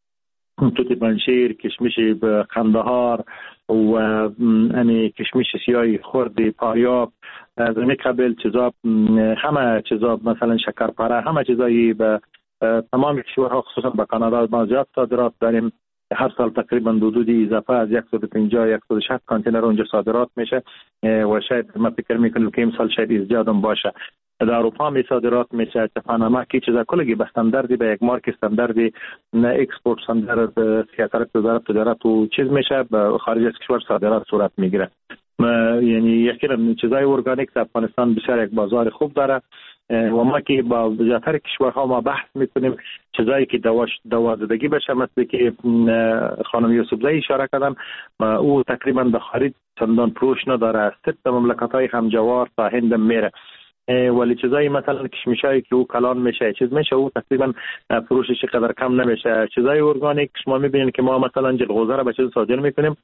S4: توت پنجشیر، کشمش قندهار و امی کشمش سیاه خرد پایاب از این قبل چیزا همه چیزا مثلا شکرپاره همه چیزایی به تمام کشورها خصوصا به کانادا ما زیاد صادرات داریم. هر سال تقریبا حدود اضافه از صد و پنجاه صد و شصت کانتینر اونجا صادرات میشه و شاید ما فکر میکنیم که امسال شاید زیاد هم باشه. در اروپا می صادرات میشه، پاناما کی چیزا کلگی به استانداردی به یک مارک استانداردی اکسپورت استاندارد سیاست وزارت تجارت و چیز میشه به خارج از کشور صادرات صورت میگیره. یعنی یقینا چیزای ارگانیک در افغانستان بسیار یک بازار خوب داره و ما که با زیاتر کشورها ما بحث میکنیم چیزایی که دواش دوازدگی بشه، مثل که خانم یوسفزئی اشاره کردن او تقریبا به خارج چندان فروش نداره، صرف مملکت‌های همجوار تا هند میره. ولی چیزایی مثلا کشمشایی که او کلان میشه چیز میشه او تقریبا فروشش قدر کم نمیشه. چیزای ارگانیک شما میبینید که ما مثلا جلغوزه را به چیز صادر میکنیم،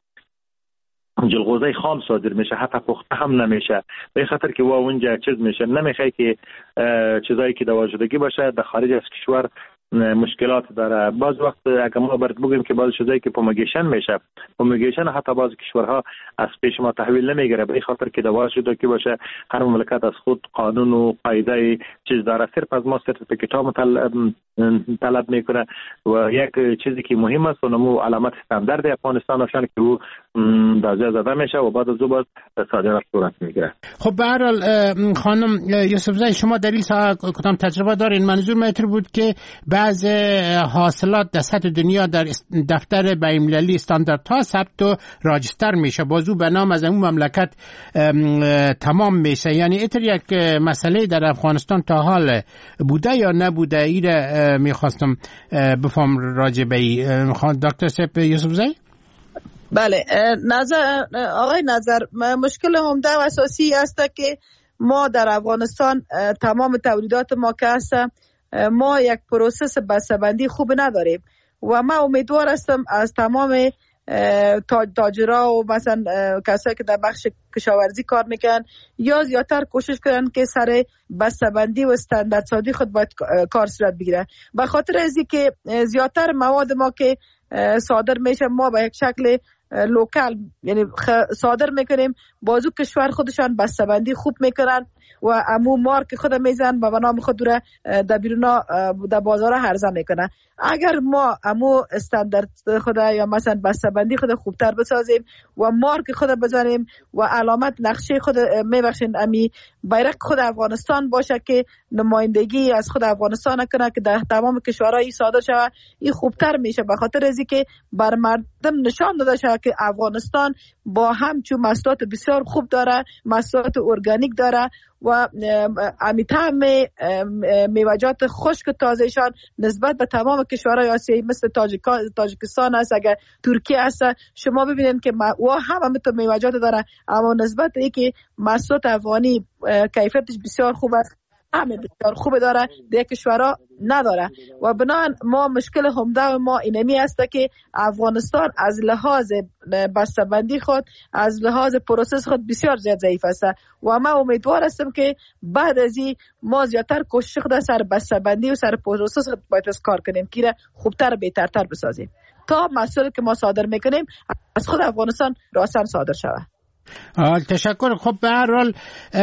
S4: جلغوزه خام صادر میشه، حتی پخته هم نمیشه به خاطر که وا اونجا چیز میشه. نمیخوای که چیزایی که دواجدگی باشه در خارج از کشور مشکلات داره. بعض وقت اگر ما برات بگیم که بعض چیزایی که پومیگیشن میشه، پومیگیشن حتی بعض کشورها از پیش ما تحویل نمیگیره به خاطر که دواجدگی باشه. هر مملکت از خود قانون و قاعده چیز داره. صرف از ما سرتیفیکیت ها طلب میکنه و یک چیزی که مهم است اونمو علامت استاندارد افغانستان باشن که او درجه زده میشه و بعد از او باز صادرات صورت میگیره.
S1: خب به هر حال خانم یوسفزئی شما دلیل کدام تجربه دارین؟ منظور متر بود که بعض حاصلات در سطح دنیا در دفتر بین‌المللی استانداردها ثبت و راجستر میشه، بازو به نام از اون مملکت تمام میشه. یعنی اینطور یک مسئله در افغانستان تا حال بوده یا نبوده؟ ایره میخواستم بفهم راجع به این. دکتر سپ یوسفزئی.
S7: بله، نظر آقای نظر مشکل عمده و اساسی است که ما در افغانستان تمام تولیدات ما که هست ما یک پروسس بسته‌بندی خوب نداریم و من امیدوار هستم از تمام تاجرها و مثلا کسایی که در بخش کشاورزی کار میکنن یا زیادتر کوشش کنن که سر بسته‌بندی و استانداردسازی خود باید کار صورت بگیره، به خاطر ازی که زیادتر مواد ما که صادر میشه ما به یک شکل لوکال یعنی صادر میکنیم، بازو کشور خودشان بسته‌بندی خوب میکنن و امو مارک خود میزن و به نام خود دوره در بیرونا در بازار عرضه میکنه. اگر ما امو استاندارد خود یا مثلا بسته‌بندی خود خوبتر بسازیم و مارک خود بزنیم و علامت نقشه خود میبخشین امی بیرق خود افغانستان باشه که نمایندگی از خود افغانستان کنه که در تمام کشورهای صادر شود، این خوبتر میشه به خاطر ازی که بر مردم نشان داده شود که افغانستان با همچون محصولات بسیار خوب داره، محصولات ارگانیک داره و امیتام میوجات خشک تازهشان نسبت به تمام کشورهای آسیایی مثل تاجیکستان است، اگر ترکیه است شما ببینید که و هم هم تو میوجات داره، اما نسبت ای که محصولات افغانی کیفیتش بسیار خوب است همه بسیار خوب داره در کشورها نداره و بنابراین ما مشکل عمده ما اینمی است که افغانستان از لحاظ بسته‌بندی خود از لحاظ پروسس خود بسیار زیاد ضعیف است و ما امیدوار هستم که بعد از این ما زیادتر کوشش خود سر بسته‌بندی و سر پروسس خود باید کار کنیم که خوبتر بهترتر بسازیم تا محصولی که ما صادر میکنیم از خود افغانستان راستن صادر شود.
S1: تشکر. خب به هر حال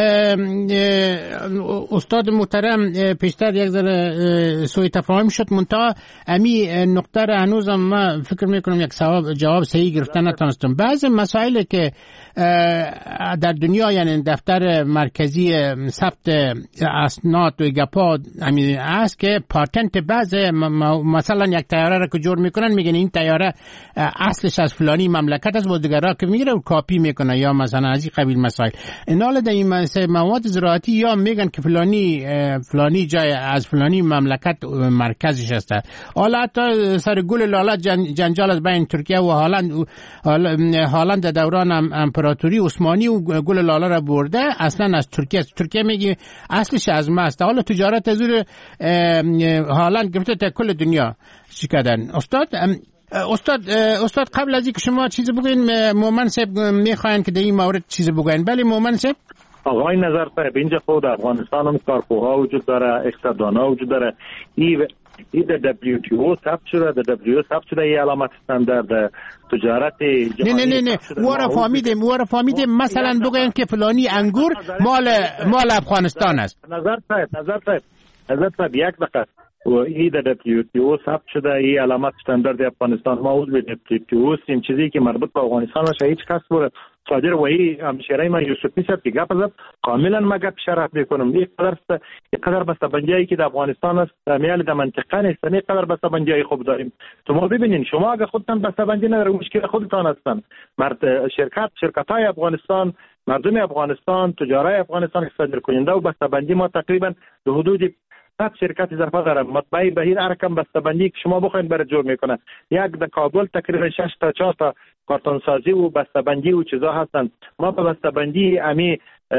S1: استاد محترم پیشتر یک ذره سوء تفاهم شد، منتها امی نقطه را هنوزم من فکر میکنم یک جواب صحیح گرفتن نتونستم. بعض مسائل که در دنیا یعنی دفتر مرکزی ثبت اسناد و گپا همین است که پاتنت بعض مثلا یک طیاره را که جور میکنن میگن این طیاره اصلش از فلانی مملکت است و دیگرها که میگیره و کاپی میکنه یا مثلا از این قبیل مسائل. اینا در این مواد زراعتی یا میگن که فلانی فلانی جای از فلانی مملکت مرکزش است. حالا حتی سر گل لاله جنجال از بین ترکیه و هالند هالند در دوران امپراتوری عثمانی و گل لاله را برده اصلا از ترکیه ترکیه میگه اصلش از ما است. حالا تجارت از هالند گرفته تا کل دنیا چی کردن. استاد استاد استاد قبل از اینکه شما چیزی بگین مومن صاحب میخواین که در این مورد چیزی بگین. بله مومن صاحب.
S4: آقای نظر صاحب اینجا خود افغانستان هم کارخوها وجود داره، اقتصاددانا وجود داره. این این در دبلیو تی او ثبت شده، در دبلیو او ثبت شده این علامت استاندارد تجارت جهانی.
S1: نه نه نه نه واره فهمیدیم واره فهمیدیم مثلا بگین که فلانی انگور مال مال افغانستان است.
S4: نظر صاحب نظر صاحب نظر صاحب یک دقیقه و این در دبلیو تی او ثبت شده این علامت استاندارد افغانستان ما عضو دبلیو تی او هستیم. چیزی که مربوط به افغانستان باشه هیچ کس بود صادر و این همشهری من یوسفی صاحب که گپ زد کاملا ما گپ شرح میکنم. این قدر این قدر بسته‌بندی که در افغانستان است میال در منطقه نیست، این قدر بسته‌بندی خوب داریم. شما ببینین شما اگه خودتان بسته‌بندی ندارید مشکل خودتان هستن. مرد شرکت شرکت‌های افغانستان مردم افغانستان تجارای افغانستان صادر کننده و بسته‌بندی ما تقریبا به حدود صد شرکت اضافه داره. مطبعی به این رقم بسته‌بندی که شما بخواید برای جور میکنه یک در کابل تقریبا شش تا چهار تا کارتون سازی و بسته‌بندی و چیزا هستن. ما به بسته‌بندی امی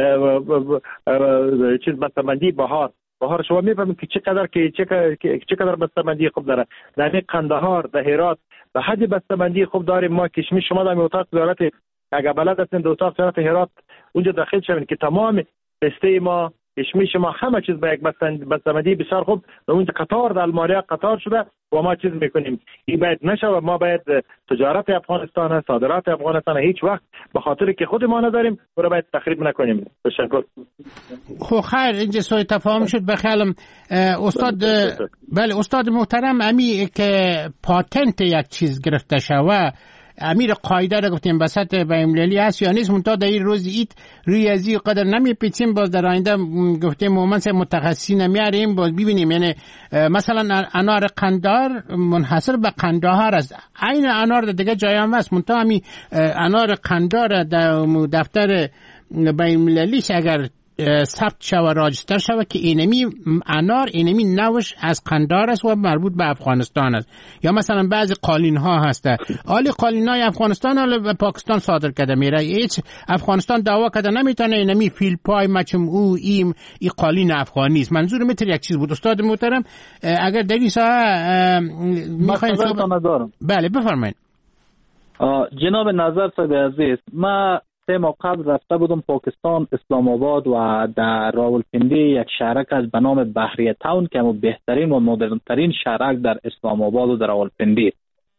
S4: چیز بسته‌بندی بهار بهار شما میفهمید که چقدر که چقدر بسته‌بندی خوب داره. در قندهار در هرات به حد بسته‌بندی خوب داریم. ما کشمش شما در اتاق وزارت اگه بلد هستین در اتاق وزارت هرات اونجا داخل شوین که تمام بسته ما کشمش ما همه چیز به یک بسته‌بندی بسیار خوب در اون قطار در الماریا قطار شده و ما چیز میکنیم. این باید نشه و ما باید تجارت افغانستان، صادرات افغانستان هیچ وقت به خاطر که خود ما نداریم برای باید تخریب نکنیم. تشکر.
S1: خب خیر، اینجا سوء تفاهم شد بخیالم. استاد بله استاد محترم، امی که پاتنت یک چیز گرفته شوه امیر قاعده را گفتیم بسط بین‌المللی هست یا نیست، منتها در این روز ایت روی ازی قدر نمیپیچیم. باز در آینده گفتیم مومنس متخصصی نمیاریم باز ببینیم. یعنی مثلا انار قندار منحصر به قندهار است، این انار دیگه جای هم هست، منتها همین انار قندار در دفتر بین‌المللیش اگر ثبت شوه راجستر شوه که اینمی انار اینمی نوش از قندار است و مربوط به افغانستان است. یا مثلا بعضی قالین ها هسته آلی قالین های افغانستان حالا به پاکستان صادر کرده میره، هیچ افغانستان دعوا کرده نمیتونه اینمی فیل پای مچم او ایم ای قالین افغانی است. منظور میتر یک چیز بود. استاد محترم اگر در این ساحه میخواین صحبت بله بفرمایید.
S5: جناب نظر صاحب عزیز، ما سه ماه قبل رفته بودم پاکستان اسلام آباد و در راولپنڈی یک شهرک از به نام بحریه تاون که همون بهترین و مدرن ترین شهرک در اسلام آباد و در راولپنڈی.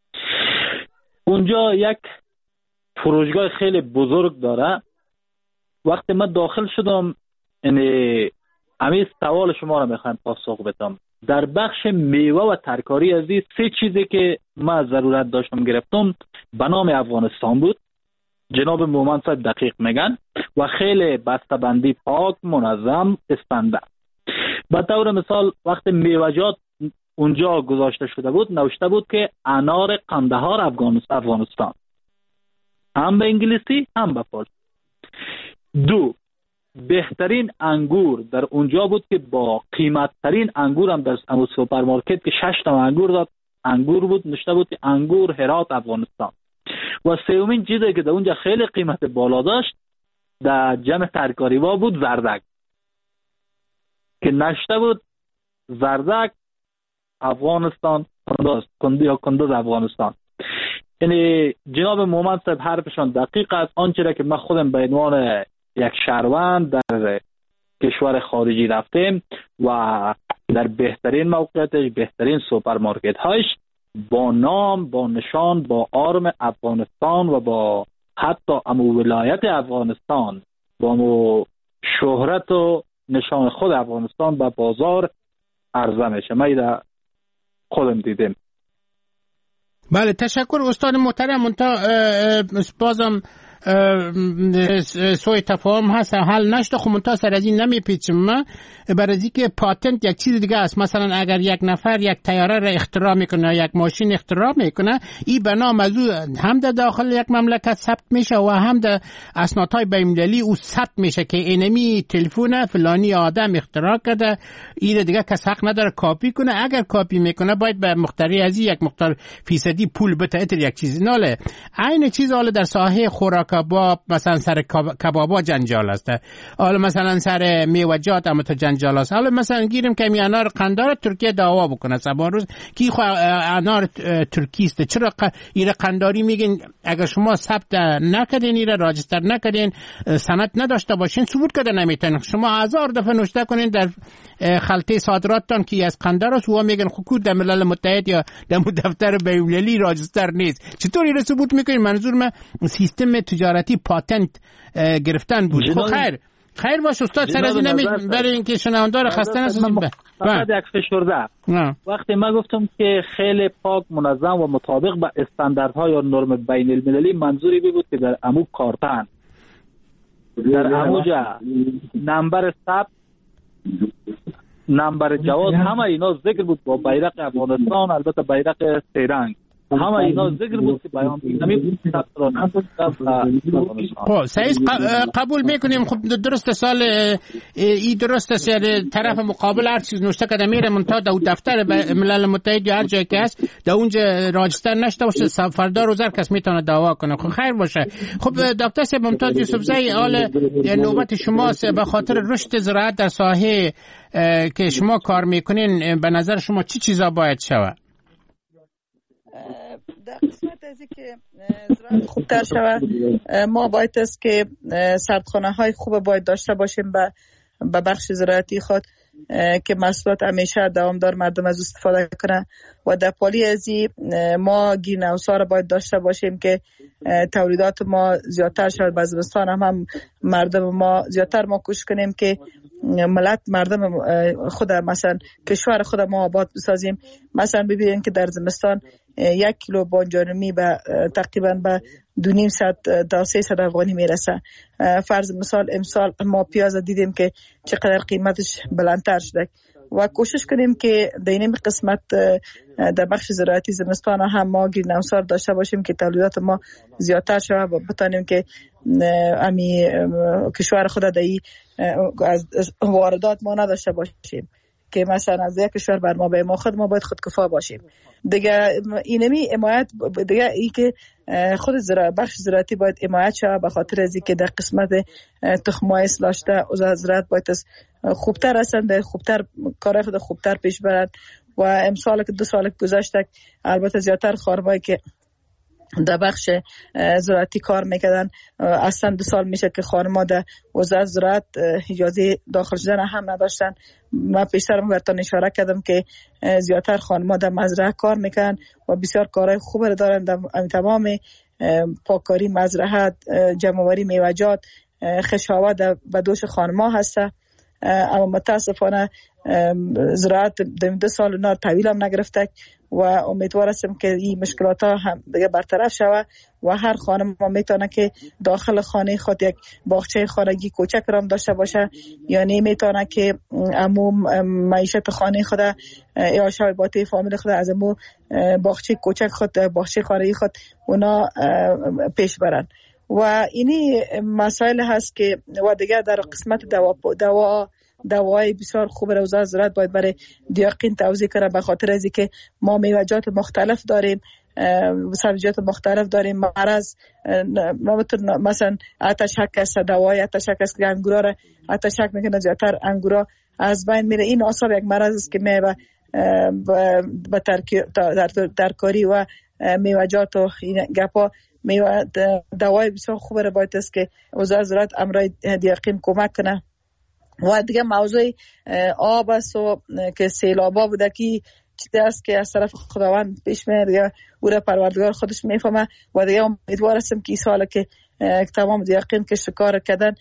S5: اونجا یک فروشگاه خیلی بزرگ داره. وقتی من داخل شدم یعنی همین سوال شما را میخوایم پاسخ بدم. در بخش میوه و ترکاری از این سه چیزی که من ضرورت داشتم گرفتم به نام افغانستان بود. جناب مومن صاحب دقیق میگن و خیلی بسته‌بندی پاک منظم استاندارد. به طور مثال وقتی میوه‌جات اونجا گذاشته شده بود نوشته بود که انار قندهار افغانستان، هم به انگلیسی هم به فارسی. دو، بهترین انگور در اونجا بود که با قیمت ترین انگور هم در سوپرمارکت که شش تا انگور داد انگور بود نوشته بود که انگور هرات افغانستان. و سومین چیزی که در اونجا خیلی قیمت بالا داشت در جمع ترکاری‌ها بود زردک که نشته بود زردک افغانستان کندوز کندی یا کندوز افغانستان. یعنی جناب مومن صاحب حرفشان دقیق است. آنچه را که من خودم به عنوان یک شهروند در کشور خارجی رفتیم و در بهترین موقعیتش بهترین سوپرمارکت هایش با نام با نشان با آرم افغانستان و با حتی امو ولایت افغانستان با امو شهرت و نشان خود افغانستان به بازار عرضه میشه. ما ایده خودم دیدیم.
S1: بله تشکر استاد محترم. منتها بازم سوی تفاهم هست حل نشده. خب منتها سر از این نمیپیچم من برای از که پاتنت یک چیز دیگه است. مثلا اگر یک نفر یک طیاره را اختراع میکنه یک ماشین اختراع میکنه این به نام از او هم در داخل یک مملکت ثبت میشه و هم در اسنادهای بین‌المللی او ثبت میشه که اینمی تلفن فلانی آدم اختراع کرده، این دیگه کس حق نداره کاپی کنه. اگر کاپی میکنه باید به مخترع از یک مقدار فیصدی پول بده. اتر یک چیز ناله عین چیز حالا در ساحه خوراک کباب مثلا سر کبابا جنجال است، حالا مثلا سر میوه‌جات هم تو جنجال است. حالا مثلا گیریم که می انار قندار ترکیه دعوا بکنه سبا روز کی خو انار ترکی است، چرا این قنداری میگین اگر شما ثبت نکردین این راجستر نکردین سند نداشته باشین ثبوت کرده نمیتونین. شما هزار دفعه نوشته کنین در خلطه صادراتتان که از قندار است و میگن حکومت در ملل متحد یا در دفتر بین‌المللی راجستر نیست. چطور این ثبوت میکنین؟ منظور من سیستم تجارتی پاتنت گرفتن بود. خب خیر خیر باش استاد سر از نمی برای اینکه شنوندار خسته نشیم.
S5: فقط یک فشرده وقتی من گفتم که خیلی پاک منظم و مطابق با استانداردها یا نرم بین المللی منظوری بود که در امو کارتن در اموجا نمبر ثبت نمبر جواز همه اینا ذکر بود با بیرق افغانستان، البته بیرق سه همه اینا ذکر بود که بیان نمی
S1: خب سعید قبول میکنیم. خب درست سال ای درست است یعنی طرف مقابل هر چیز نوشته کرده میره منتها در دفتر ملل متحد یا هر جایی که هست در اونجا راجستر نشته باشه فردا روز هر کس میتونه دعوا کنه. خب خیر باشه. خب دکتر صاحب ممتاز یوسفزئی حال نوبت شماست. به خاطر رشد زراعت در ساحه که شما کار میکنین به نظر شما چی چیزا باید شود؟
S7: در قسمت از که زراعت خوبتر شود ما باید است که سردخانه های خوب باید داشته باشیم به به بخش زراعتی خود که محصولات همیشه دوامدار مردم از استفاده کنه و در پالی ازی ما گین اوسار باید داشته باشیم که تولیدات ما زیادتر شود. به زمستان هم, هم مردم ما زیادتر ما کوشش کنیم که ملت مردم خود مثلا کشور خود ما آباد بسازیم. مثلا ببینید که در زمستان یک کیلو بانجانمی به تقریبا به دو نیم صد تا سه صد افغانی میرسه. فرض مثال امسال ما پیاز دیدیم که چقدر قیمتش بلندتر شده و کوشش کنیم که در این قسمت در بخش زراعتی زمستان هم ما گیرنوسار داشته باشیم که تولیدات ما زیادتر شود و بتانیم که امی کشور خود در از واردات ما نداشته باشیم که مثلا از یک کشور بر ما به ما خود ما باید خودکفا باشیم. دیگه اینمی حمایت دیگه ای که خود زراعت بخش زراعتی باید حمایت شود به خاطر از اینکه در قسمت تخم‌های اصلاح شده زراعت باید خوبتر هستند، خوبتر کار خود خوبتر پیش برند و امسال که دو سال گذشته البته زیادتر خارمایی که در بخش زراعتی کار میکردن اصلا دو سال میشه که خانما در وزارت زراعت اجازه داخل شدن هم نداشتن. من پیشترم براتون اشاره کردم که زیادتر خانما در مزرعه کار میکنن و بسیار کارهای خوب رو دارن در تمام پاککاری مزرعه، جمع‌آوری میوه‌جات، خشاوت به دوش خانما هسته. اما متاسفانه زراعت در دو سال اونا طویل هم نگرفته و امیدوار هستم که این مشکلات ها هم دیگه برطرف شود و هر خانم ما میتونه که داخل خانه خود یک باغچه خانگی کوچک رام داشته باشه، یعنی میتونه که عموم معیشت خانه خود یا شایباتی فامیل خود از امو باغچه کوچک خود باغچه خانگی خود اونا پیش برن و اینی مسائل هست که و دیگه در قسمت دوا دوا دوای بسیار خوب وزارت زراعت باید برای دیاقین توزیع کنه به خاطر از اینکه ما میوه‌جات مختلف داریم، سبزیجات مختلف داریم. مرض مثلا آتشک است، دوای آتشک است که انگورا را آتشک میکنه، زیادتر انگورا از بین میره. این اصلا یک مرض است که میوه به ترکاری و میوه‌جات و این گپا میوه دوای بسیار خوب را باید است که وزارت زراعت امرای دیاقین کمک کنه. و دیگه موضوع آب است و که سیلابا بوده که چیزی است که از طرف خداوند پیش میاد، دیگه او را پروردگار خودش میفهمه و دیگه امیدوار هستم که این سال که تمام دیاقین که شکار کردن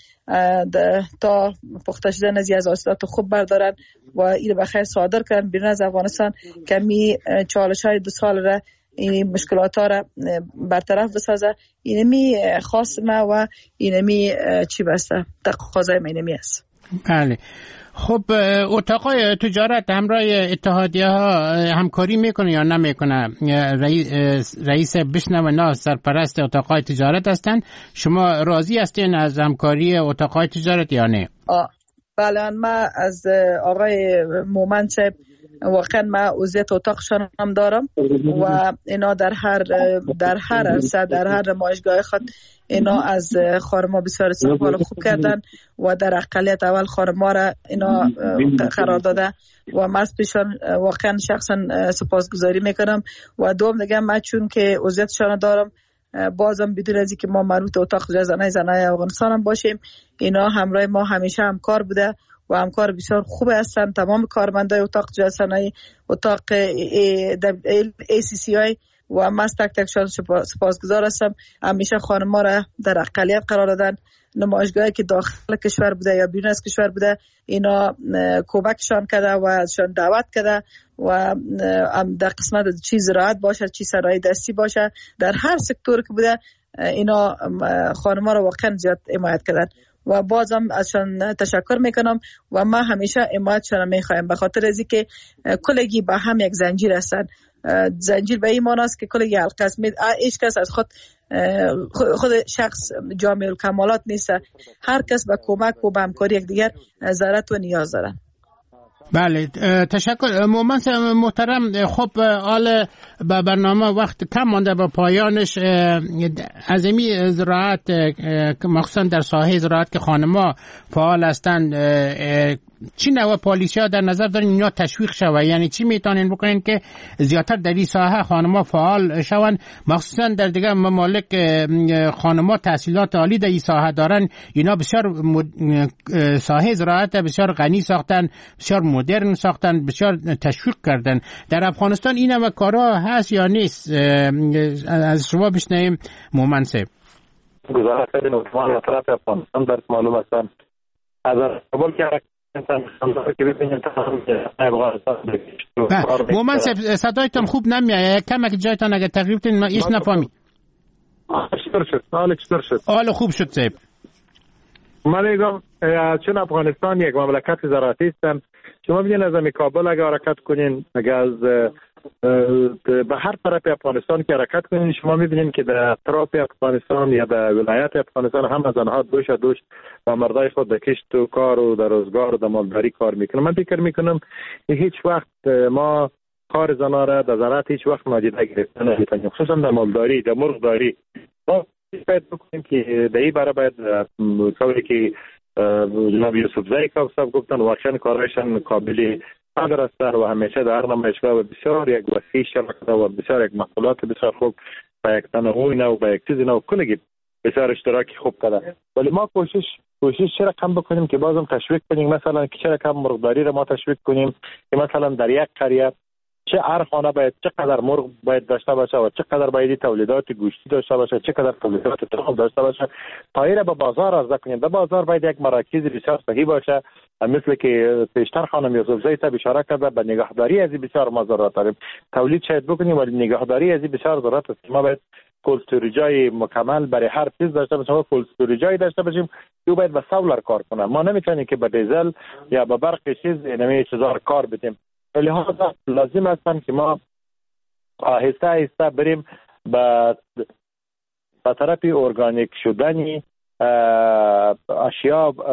S7: تا پخته شدن از از حاصلات خوب بردارن و این بخیر صادر کنن بیرون از افغانستان که می چالش های دو سال را این مشکلات ها را برطرف بسازه. اینمی خاص ما و اینمی چی بسته تقاضای ما اینمی است.
S1: بله. خب اتاقای تجارت همراه اتحادیه ها همکاری میکنه یا نمیکنه؟ رئیس, رئیس بشنو ناز سرپرست اتاقای تجارت هستن. شما راضی هستین از همکاری اتاقای تجارت یا نه؟
S7: بله، من از آقای مومن صاحب واقعا من عضویت اتاقشان هم دارم و اینا در هر در هر عرصه در هر نمایشگاه خود اینا از خارما بسیار استقبال خوب کردن و در اقلیت اول خارما را اینا قرار داده و من از پیشان واقعا شخصا سپاسگزاری میکنم. و دوم دیگه من چون که عضویتشان دارم بازم بدون از اینکه ما مربوط اتاق زنای زنای افغانستان هم باشیم، اینا همراه ما همیشه همکار بوده و همکار بسیار خوب هستن. تمام کارمندای اتاق جسنای اتاق ای سی سی آی و من از تک تکشان سپاسگزار هستم. همیشه خانم‌ها را در اقلیت قرار دادن. نمایشگاهی که داخل کشور بوده یا بیرون از کشور بوده اینا کمکشان کرده و ازشان دعوت کرده و در قسمت چی زراعت باشه چی صنایع دستی باشه در هر سکتور که بوده اینا خانم‌ها را واقعا زیاد حمایت کردن و بازم ازشان تشکر میکنم و ما همیشه حمایتشان میخوایم به خاطر از اینکه کلگی با هم یک زنجیر هستن. زنجیر به این معنی است که کلگی حلقه است، هیچ کس از خود خود شخص جامع الکمالات نیست، هر کس به کمک و به همکاری یک دیگر ضرورت و نیاز دارن.
S1: بله تشکر مومن محترم. خب حال به برنامه وقت کم مانده به پایانش. از این زراعت مخصوصا در ساحه زراعت که خانما فعال هستند چی نوع پالیسی ها در نظر دارین اینا تشویق شوه؟ یعنی چی میتونین بکنین که زیادتر در این ساحه خانما فعال شون، مخصوصا در دیگه ممالک خانما تحصیلات عالی در این ساحه دارن، اینا بسیار ساحه زراعت بسیار غنی ساختن، بسیار مدرن ساختن، بسیار تشویق کردن. در افغانستان این هم کارا هست یا نیست؟ از شما بشنویم مومن صاحب.
S4: گزارش کردن اتوان طرف افغانستان در معلوم هستن از قبول که
S1: مومن صاحب صدایتان خوب نمیاد، کم اگه جایتان اگه تقریب کنید ما ایش نفهمی.
S4: چطور شد؟ حال چطور شد؟
S1: حال خوب شد صاحب.
S4: من میگم چون افغانستان یک مملکت زراعتی است، شما ببینید از کابل اگه حرکت کنین، اگه از به هر طرف افغانستان که حرکت کنین، شما میبینید که در اطراف افغانستان یا در ولایت افغانستان هم از آنها دوش دوش و مردای خود در کشت و کار و در روزگار و در مالداری کار میکنن. من فکر میکنم هیچ وقت ما کار زنان را در زراعت هیچ وقت نادیده گرفتن نمیتونیم، خصوصا در مالداری، در مرغداری. ما باید بکنیم که در این باره باید کاری که جناب یوسف زی صاحب گفتن واقعا کارایشان قابل قدر است و همیشه در هر نمایشگاه بسیار یک وسیع شبکه و بسیار یک محصولات بسیار خوب و یک تنوع نو و یک چیز نو کلگی بسیار اشتراکی خوب کرده. ولی ما کوشش کوشش چرا کم بکنیم که بازم تشویق کنیم، مثلا که چرا کم مرغداری را ما تشویق کنیم که مثلا در یک قریه چه هر خانه باید چقدر مرغ باید داشته باشه و چقدر باید تولیدات گوشتی داشته باشه، چقدر تولیدات تخم داشته باشه تا ایره به بازار عرضه کنیم. در بازار باید یک مراکز بسیار صحیح باشه، مثل که پیشتر خانم یوسف زی تا اشاره کرده به نگهداری از بسیار ما ضرورت داریم. تولید شاید بکنیم ولی نگهداری از بسیار ضرورت است. ما باید کولد استوریجای مکمل برای هر چیز داشته باشیم. ما کولد استوریجای داشته باشیم که باید به سولر کار کنه. ما نمیتونیم که به دیزل یا به برق چیز نمی چیزا کار بدیم. لحاظا لازم است که ما آهسته آهسته بریم به به طرف ارگانیک شدن اشیا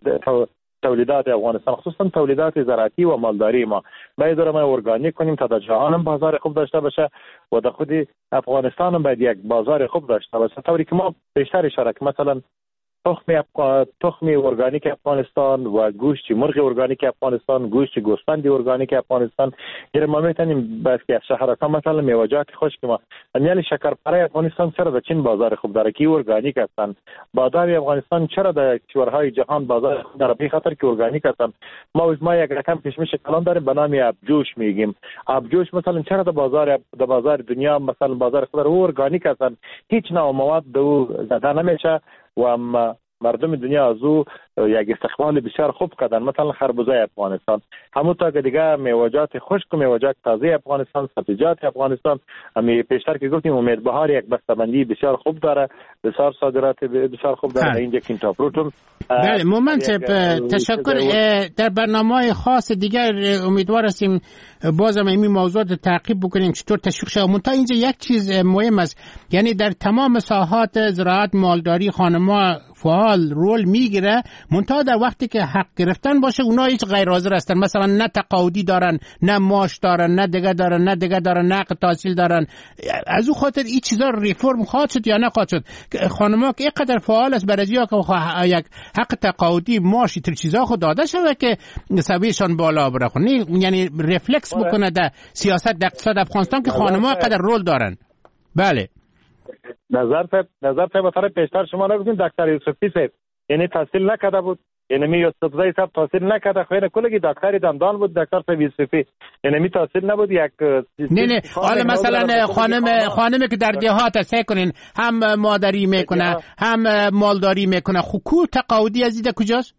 S4: تولیدات افغانستان، خصوصا تولیدات زراعتی و مالداری ما باید ما ارگانیک کنیم تا در جهان هم بازار خوب داشته باشه و در خود افغانستان هم باید یک بازار خوب داشته باشه. طوری که ما بیشتر اشاره کنیم مثلا تخم تخم ارگانیک افغانستان و گوشت مرغ ارگانیک افغانستان، گوشت گوسفند ارگانیک افغانستان، یعنی ما میتونیم بس که شهرها مثلا میوه‌جات خشک ما یعنی شکرپاره افغانستان چرا در چین بازار خوب داره که ارگانیک هستند، بادام افغانستان چرا در کشورهای جهان بازار خوب داره به خاطر که ارگانیک هستند. ما ما یک رقم کشمش کلان داریم به نام ابجوش میگیم. ابجوش مثلا چرا در بازار در بازار دنیا مثلا بازار خوب داره ارگانیک هستند، هیچ نوع مواد دو زده نمیشه و مردم دنیا از او یک استقبال بسیار خوب کردن. مثلا خربوزه افغانستان، همونطور که دیگه میوه‌جات خشک و میوه‌جات تازه افغانستان، سبزیجات افغانستان، همی پیشتر که گفتیم امید بهار یک بسته‌بندی بسیار خوب داره، بسیار صادرات بسیار خوب داره. اینجا کینتا پروتون.
S1: بله مومن صاحب تشکر. در برنامه‌های خاص دیگر امیدوار هستیم بازم این موضوعات تعقیب بکنیم چطور تشویق شه. منتها اینجا یک چیز مهم است، یعنی در تمام ساحات زراعت مالداری خانما فعال رول میگیره، منتها در وقتی که حق گرفتن باشه اونا هیچ غیر حاضر هستن. مثلا نه تقاعدی دارن، نه معاش دارن، نه دیگه دارن، نه دیگه دارن، نه حق تحصیل دارن. از او خاطر این چیزا ریفرم خواهد شد یا نه خواهد شد؟ خانما که اینقدر فعال است برای که یک حق تقاعدی معاش تر چیزا خود داده شده که سویشان بالا بره. یعنی رفلکس بکنه در سیاست در اقتصاد افغانستان که خانما قدر رول دارن. بله
S4: نظر ته نظر ته به طرف پیشتر شما نگفتین دکتر یوسفی صاحب یعنی تحصیل نکرده بود، یعنی می یوسف زی صاحب تحصیل نکرده، خیلی کلگی دکتری دندان بود دکتر صاحب یوسفی، یعنی می تحصیل نبود یک
S1: نه نه حالا مثلا خانم خانمی که در دهات است کنین هم مادری میکنه هم مالداری میکنه، خو تقاعدی از ایده کجاست؟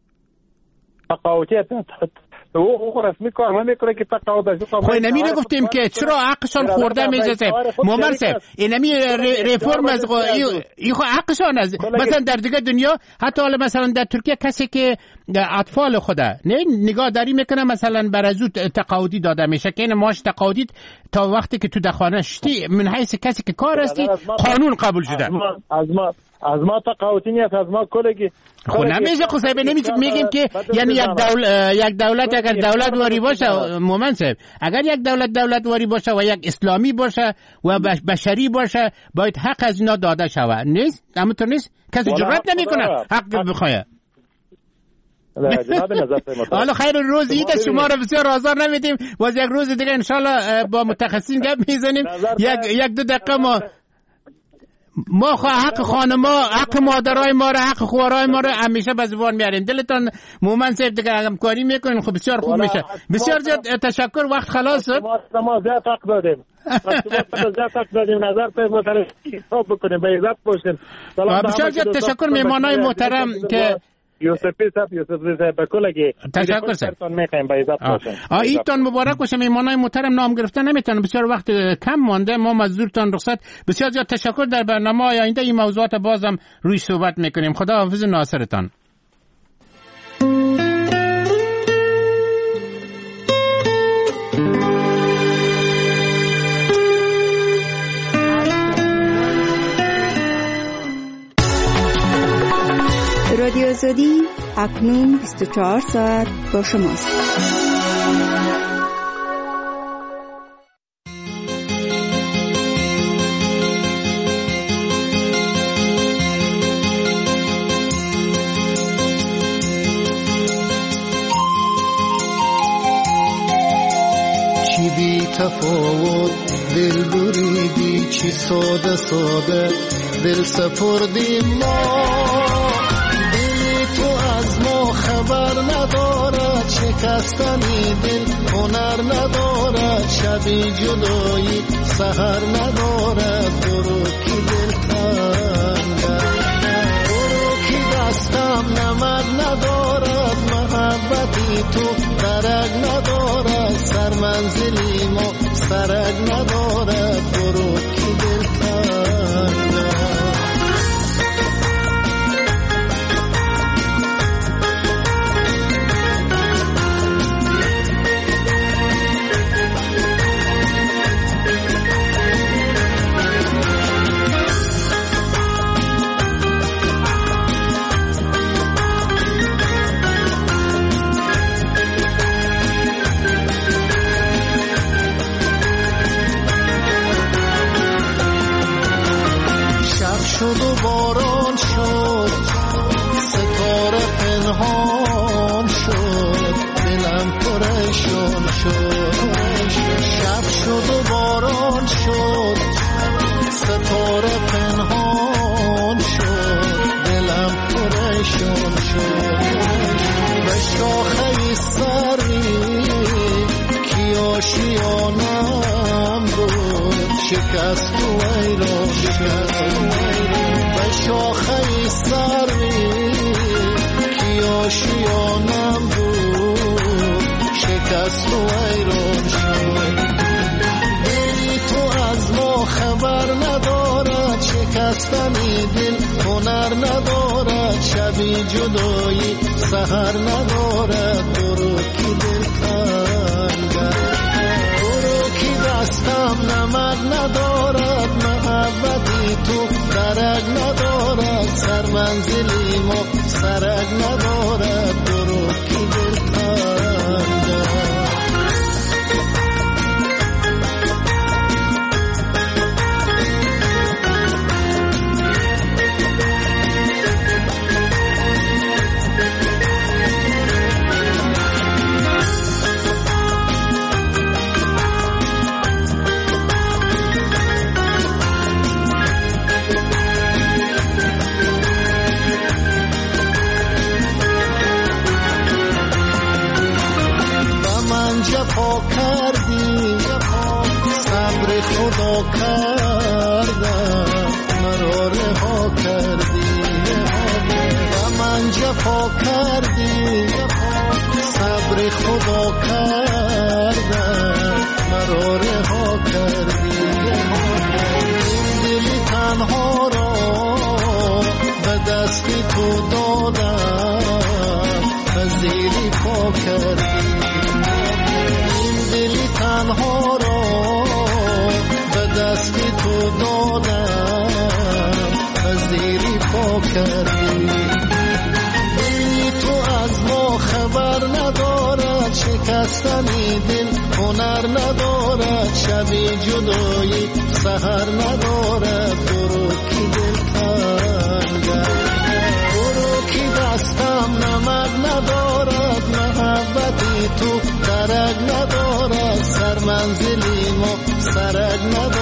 S4: تقاعدی او خو رسمی کار نمیکنه که تقاعد از
S1: خو نمی گفتیم که چرا حقشان خورده میشه مومن صاحب اینمی ریفرم از این خو حقشان از مثلا در دیگه دنیا حتی حالا مثلا در ترکیه کسی که اطفال خوده نه نگاه داری میکنه مثلا بر از تقاعدی داده میشه که این ماش تقاعدی تا وقتی که تو در خانه شتی من حیث کسی که کار هستی قانون قبول شده.
S4: از ما از ما تقاوتی نیست، از ما کلگی
S1: خب نمیشه قصیبه نمیشه میگیم که یعنی یک دولت یک دولت اگر دولت واری باشه مومن صاحب، اگر یک دولت دولت واری باشه و یک اسلامی باشه و بشری باشه باید حق از اینا داده شود، نیست؟ همونطور نیست؟ کسی جرئت نمیکنه حق بخواه. حالا خیر روز عید شما رو بسیار آزار نمیدیم، باز یک روز دیگه انشالله با متخصصین گپ میزنیم. یک یک دو دقیقه ما ما حق خانما، حق مادرای ما رو، حق خوارای ما رو همیشه به زبان میاریم. دلتان مومن صاحب دیگه همکاری میکنیم، خب بسیار خوب میشه. بسیار زیاد تشکر، وقت خلاص شد.
S4: ما زیاد حق دادیم. ما زیاد حق دادیم، نظر په مطلب حساب بکنیم، به عزت باشیم.
S1: بسیار زیاد تشکر مهمانای محترم که
S4: یوسفی صاحب یوسفی صاحب بکلگی
S1: تشکر سر
S4: میخوایم به عزت باشیم.
S1: عیدتان مبارک باشه. مهمانای محترم نام گرفتن نمیتونم، بسیار وقت کم مانده، ما مزدورتان رخصت. بسیار زیاد تشکر. در برنامه آینده این موضوعات بازم روی صحبت میکنیم. خدا حافظ ناصرتان.
S8: رادیو آزادی اکنون بیست و چهار ساعت با شماست.
S9: چی بی تفاوت دل بریدی، چی ساده ساده دل سپردی ما، خبر ندارد شکستنی دل، هنر ندارد شبی جدایی، سحر ندارد برو کی دل تنگم، برو کی دستم نمد ندارد، محبتی تو درک ندارد، سر منزلی ما سرک ندارد، برو کی دل تنگم. شد و باران شد، ستاره پنهان شد، دلم پریشان شد. شب شد و باران شد، ستاره پنهان شد، دلم پریشان شد. به شاخه سری کی آشیانم بود، شکست و ویران شد. به شاخه سری کی آشیانم بود، شکست و ویران شد. دلی تو از ما خبر ندارد، شکستنی دل هنر ندارد، شبی جدایی سحر ندارد، برو کی دل تنگم، برو کی دستم نمد ندارد، محبتی تو درک ندارد، سر منزلی ما سرک ندارد، برو کی دل تنگم. جفا کردی صبر خدا کردم، مرا رها کردی و من جفا کردی صبر خدا کردم، مرا رها کردی. دلی تنها را به دستی تو دادم، پذیری پا کردی. دلی تنها را به دستی تو دادم، پذیری پا کردی. دلی تو از ما خبر ندارد، شکستنی دل هنر ندارد، شبی جدایی سحر ندارد. برو کی دل تنگم، برو کی دستم نمک ندارد، محبتی تو درک ندارد، سر منزلی ما سرک ندارد.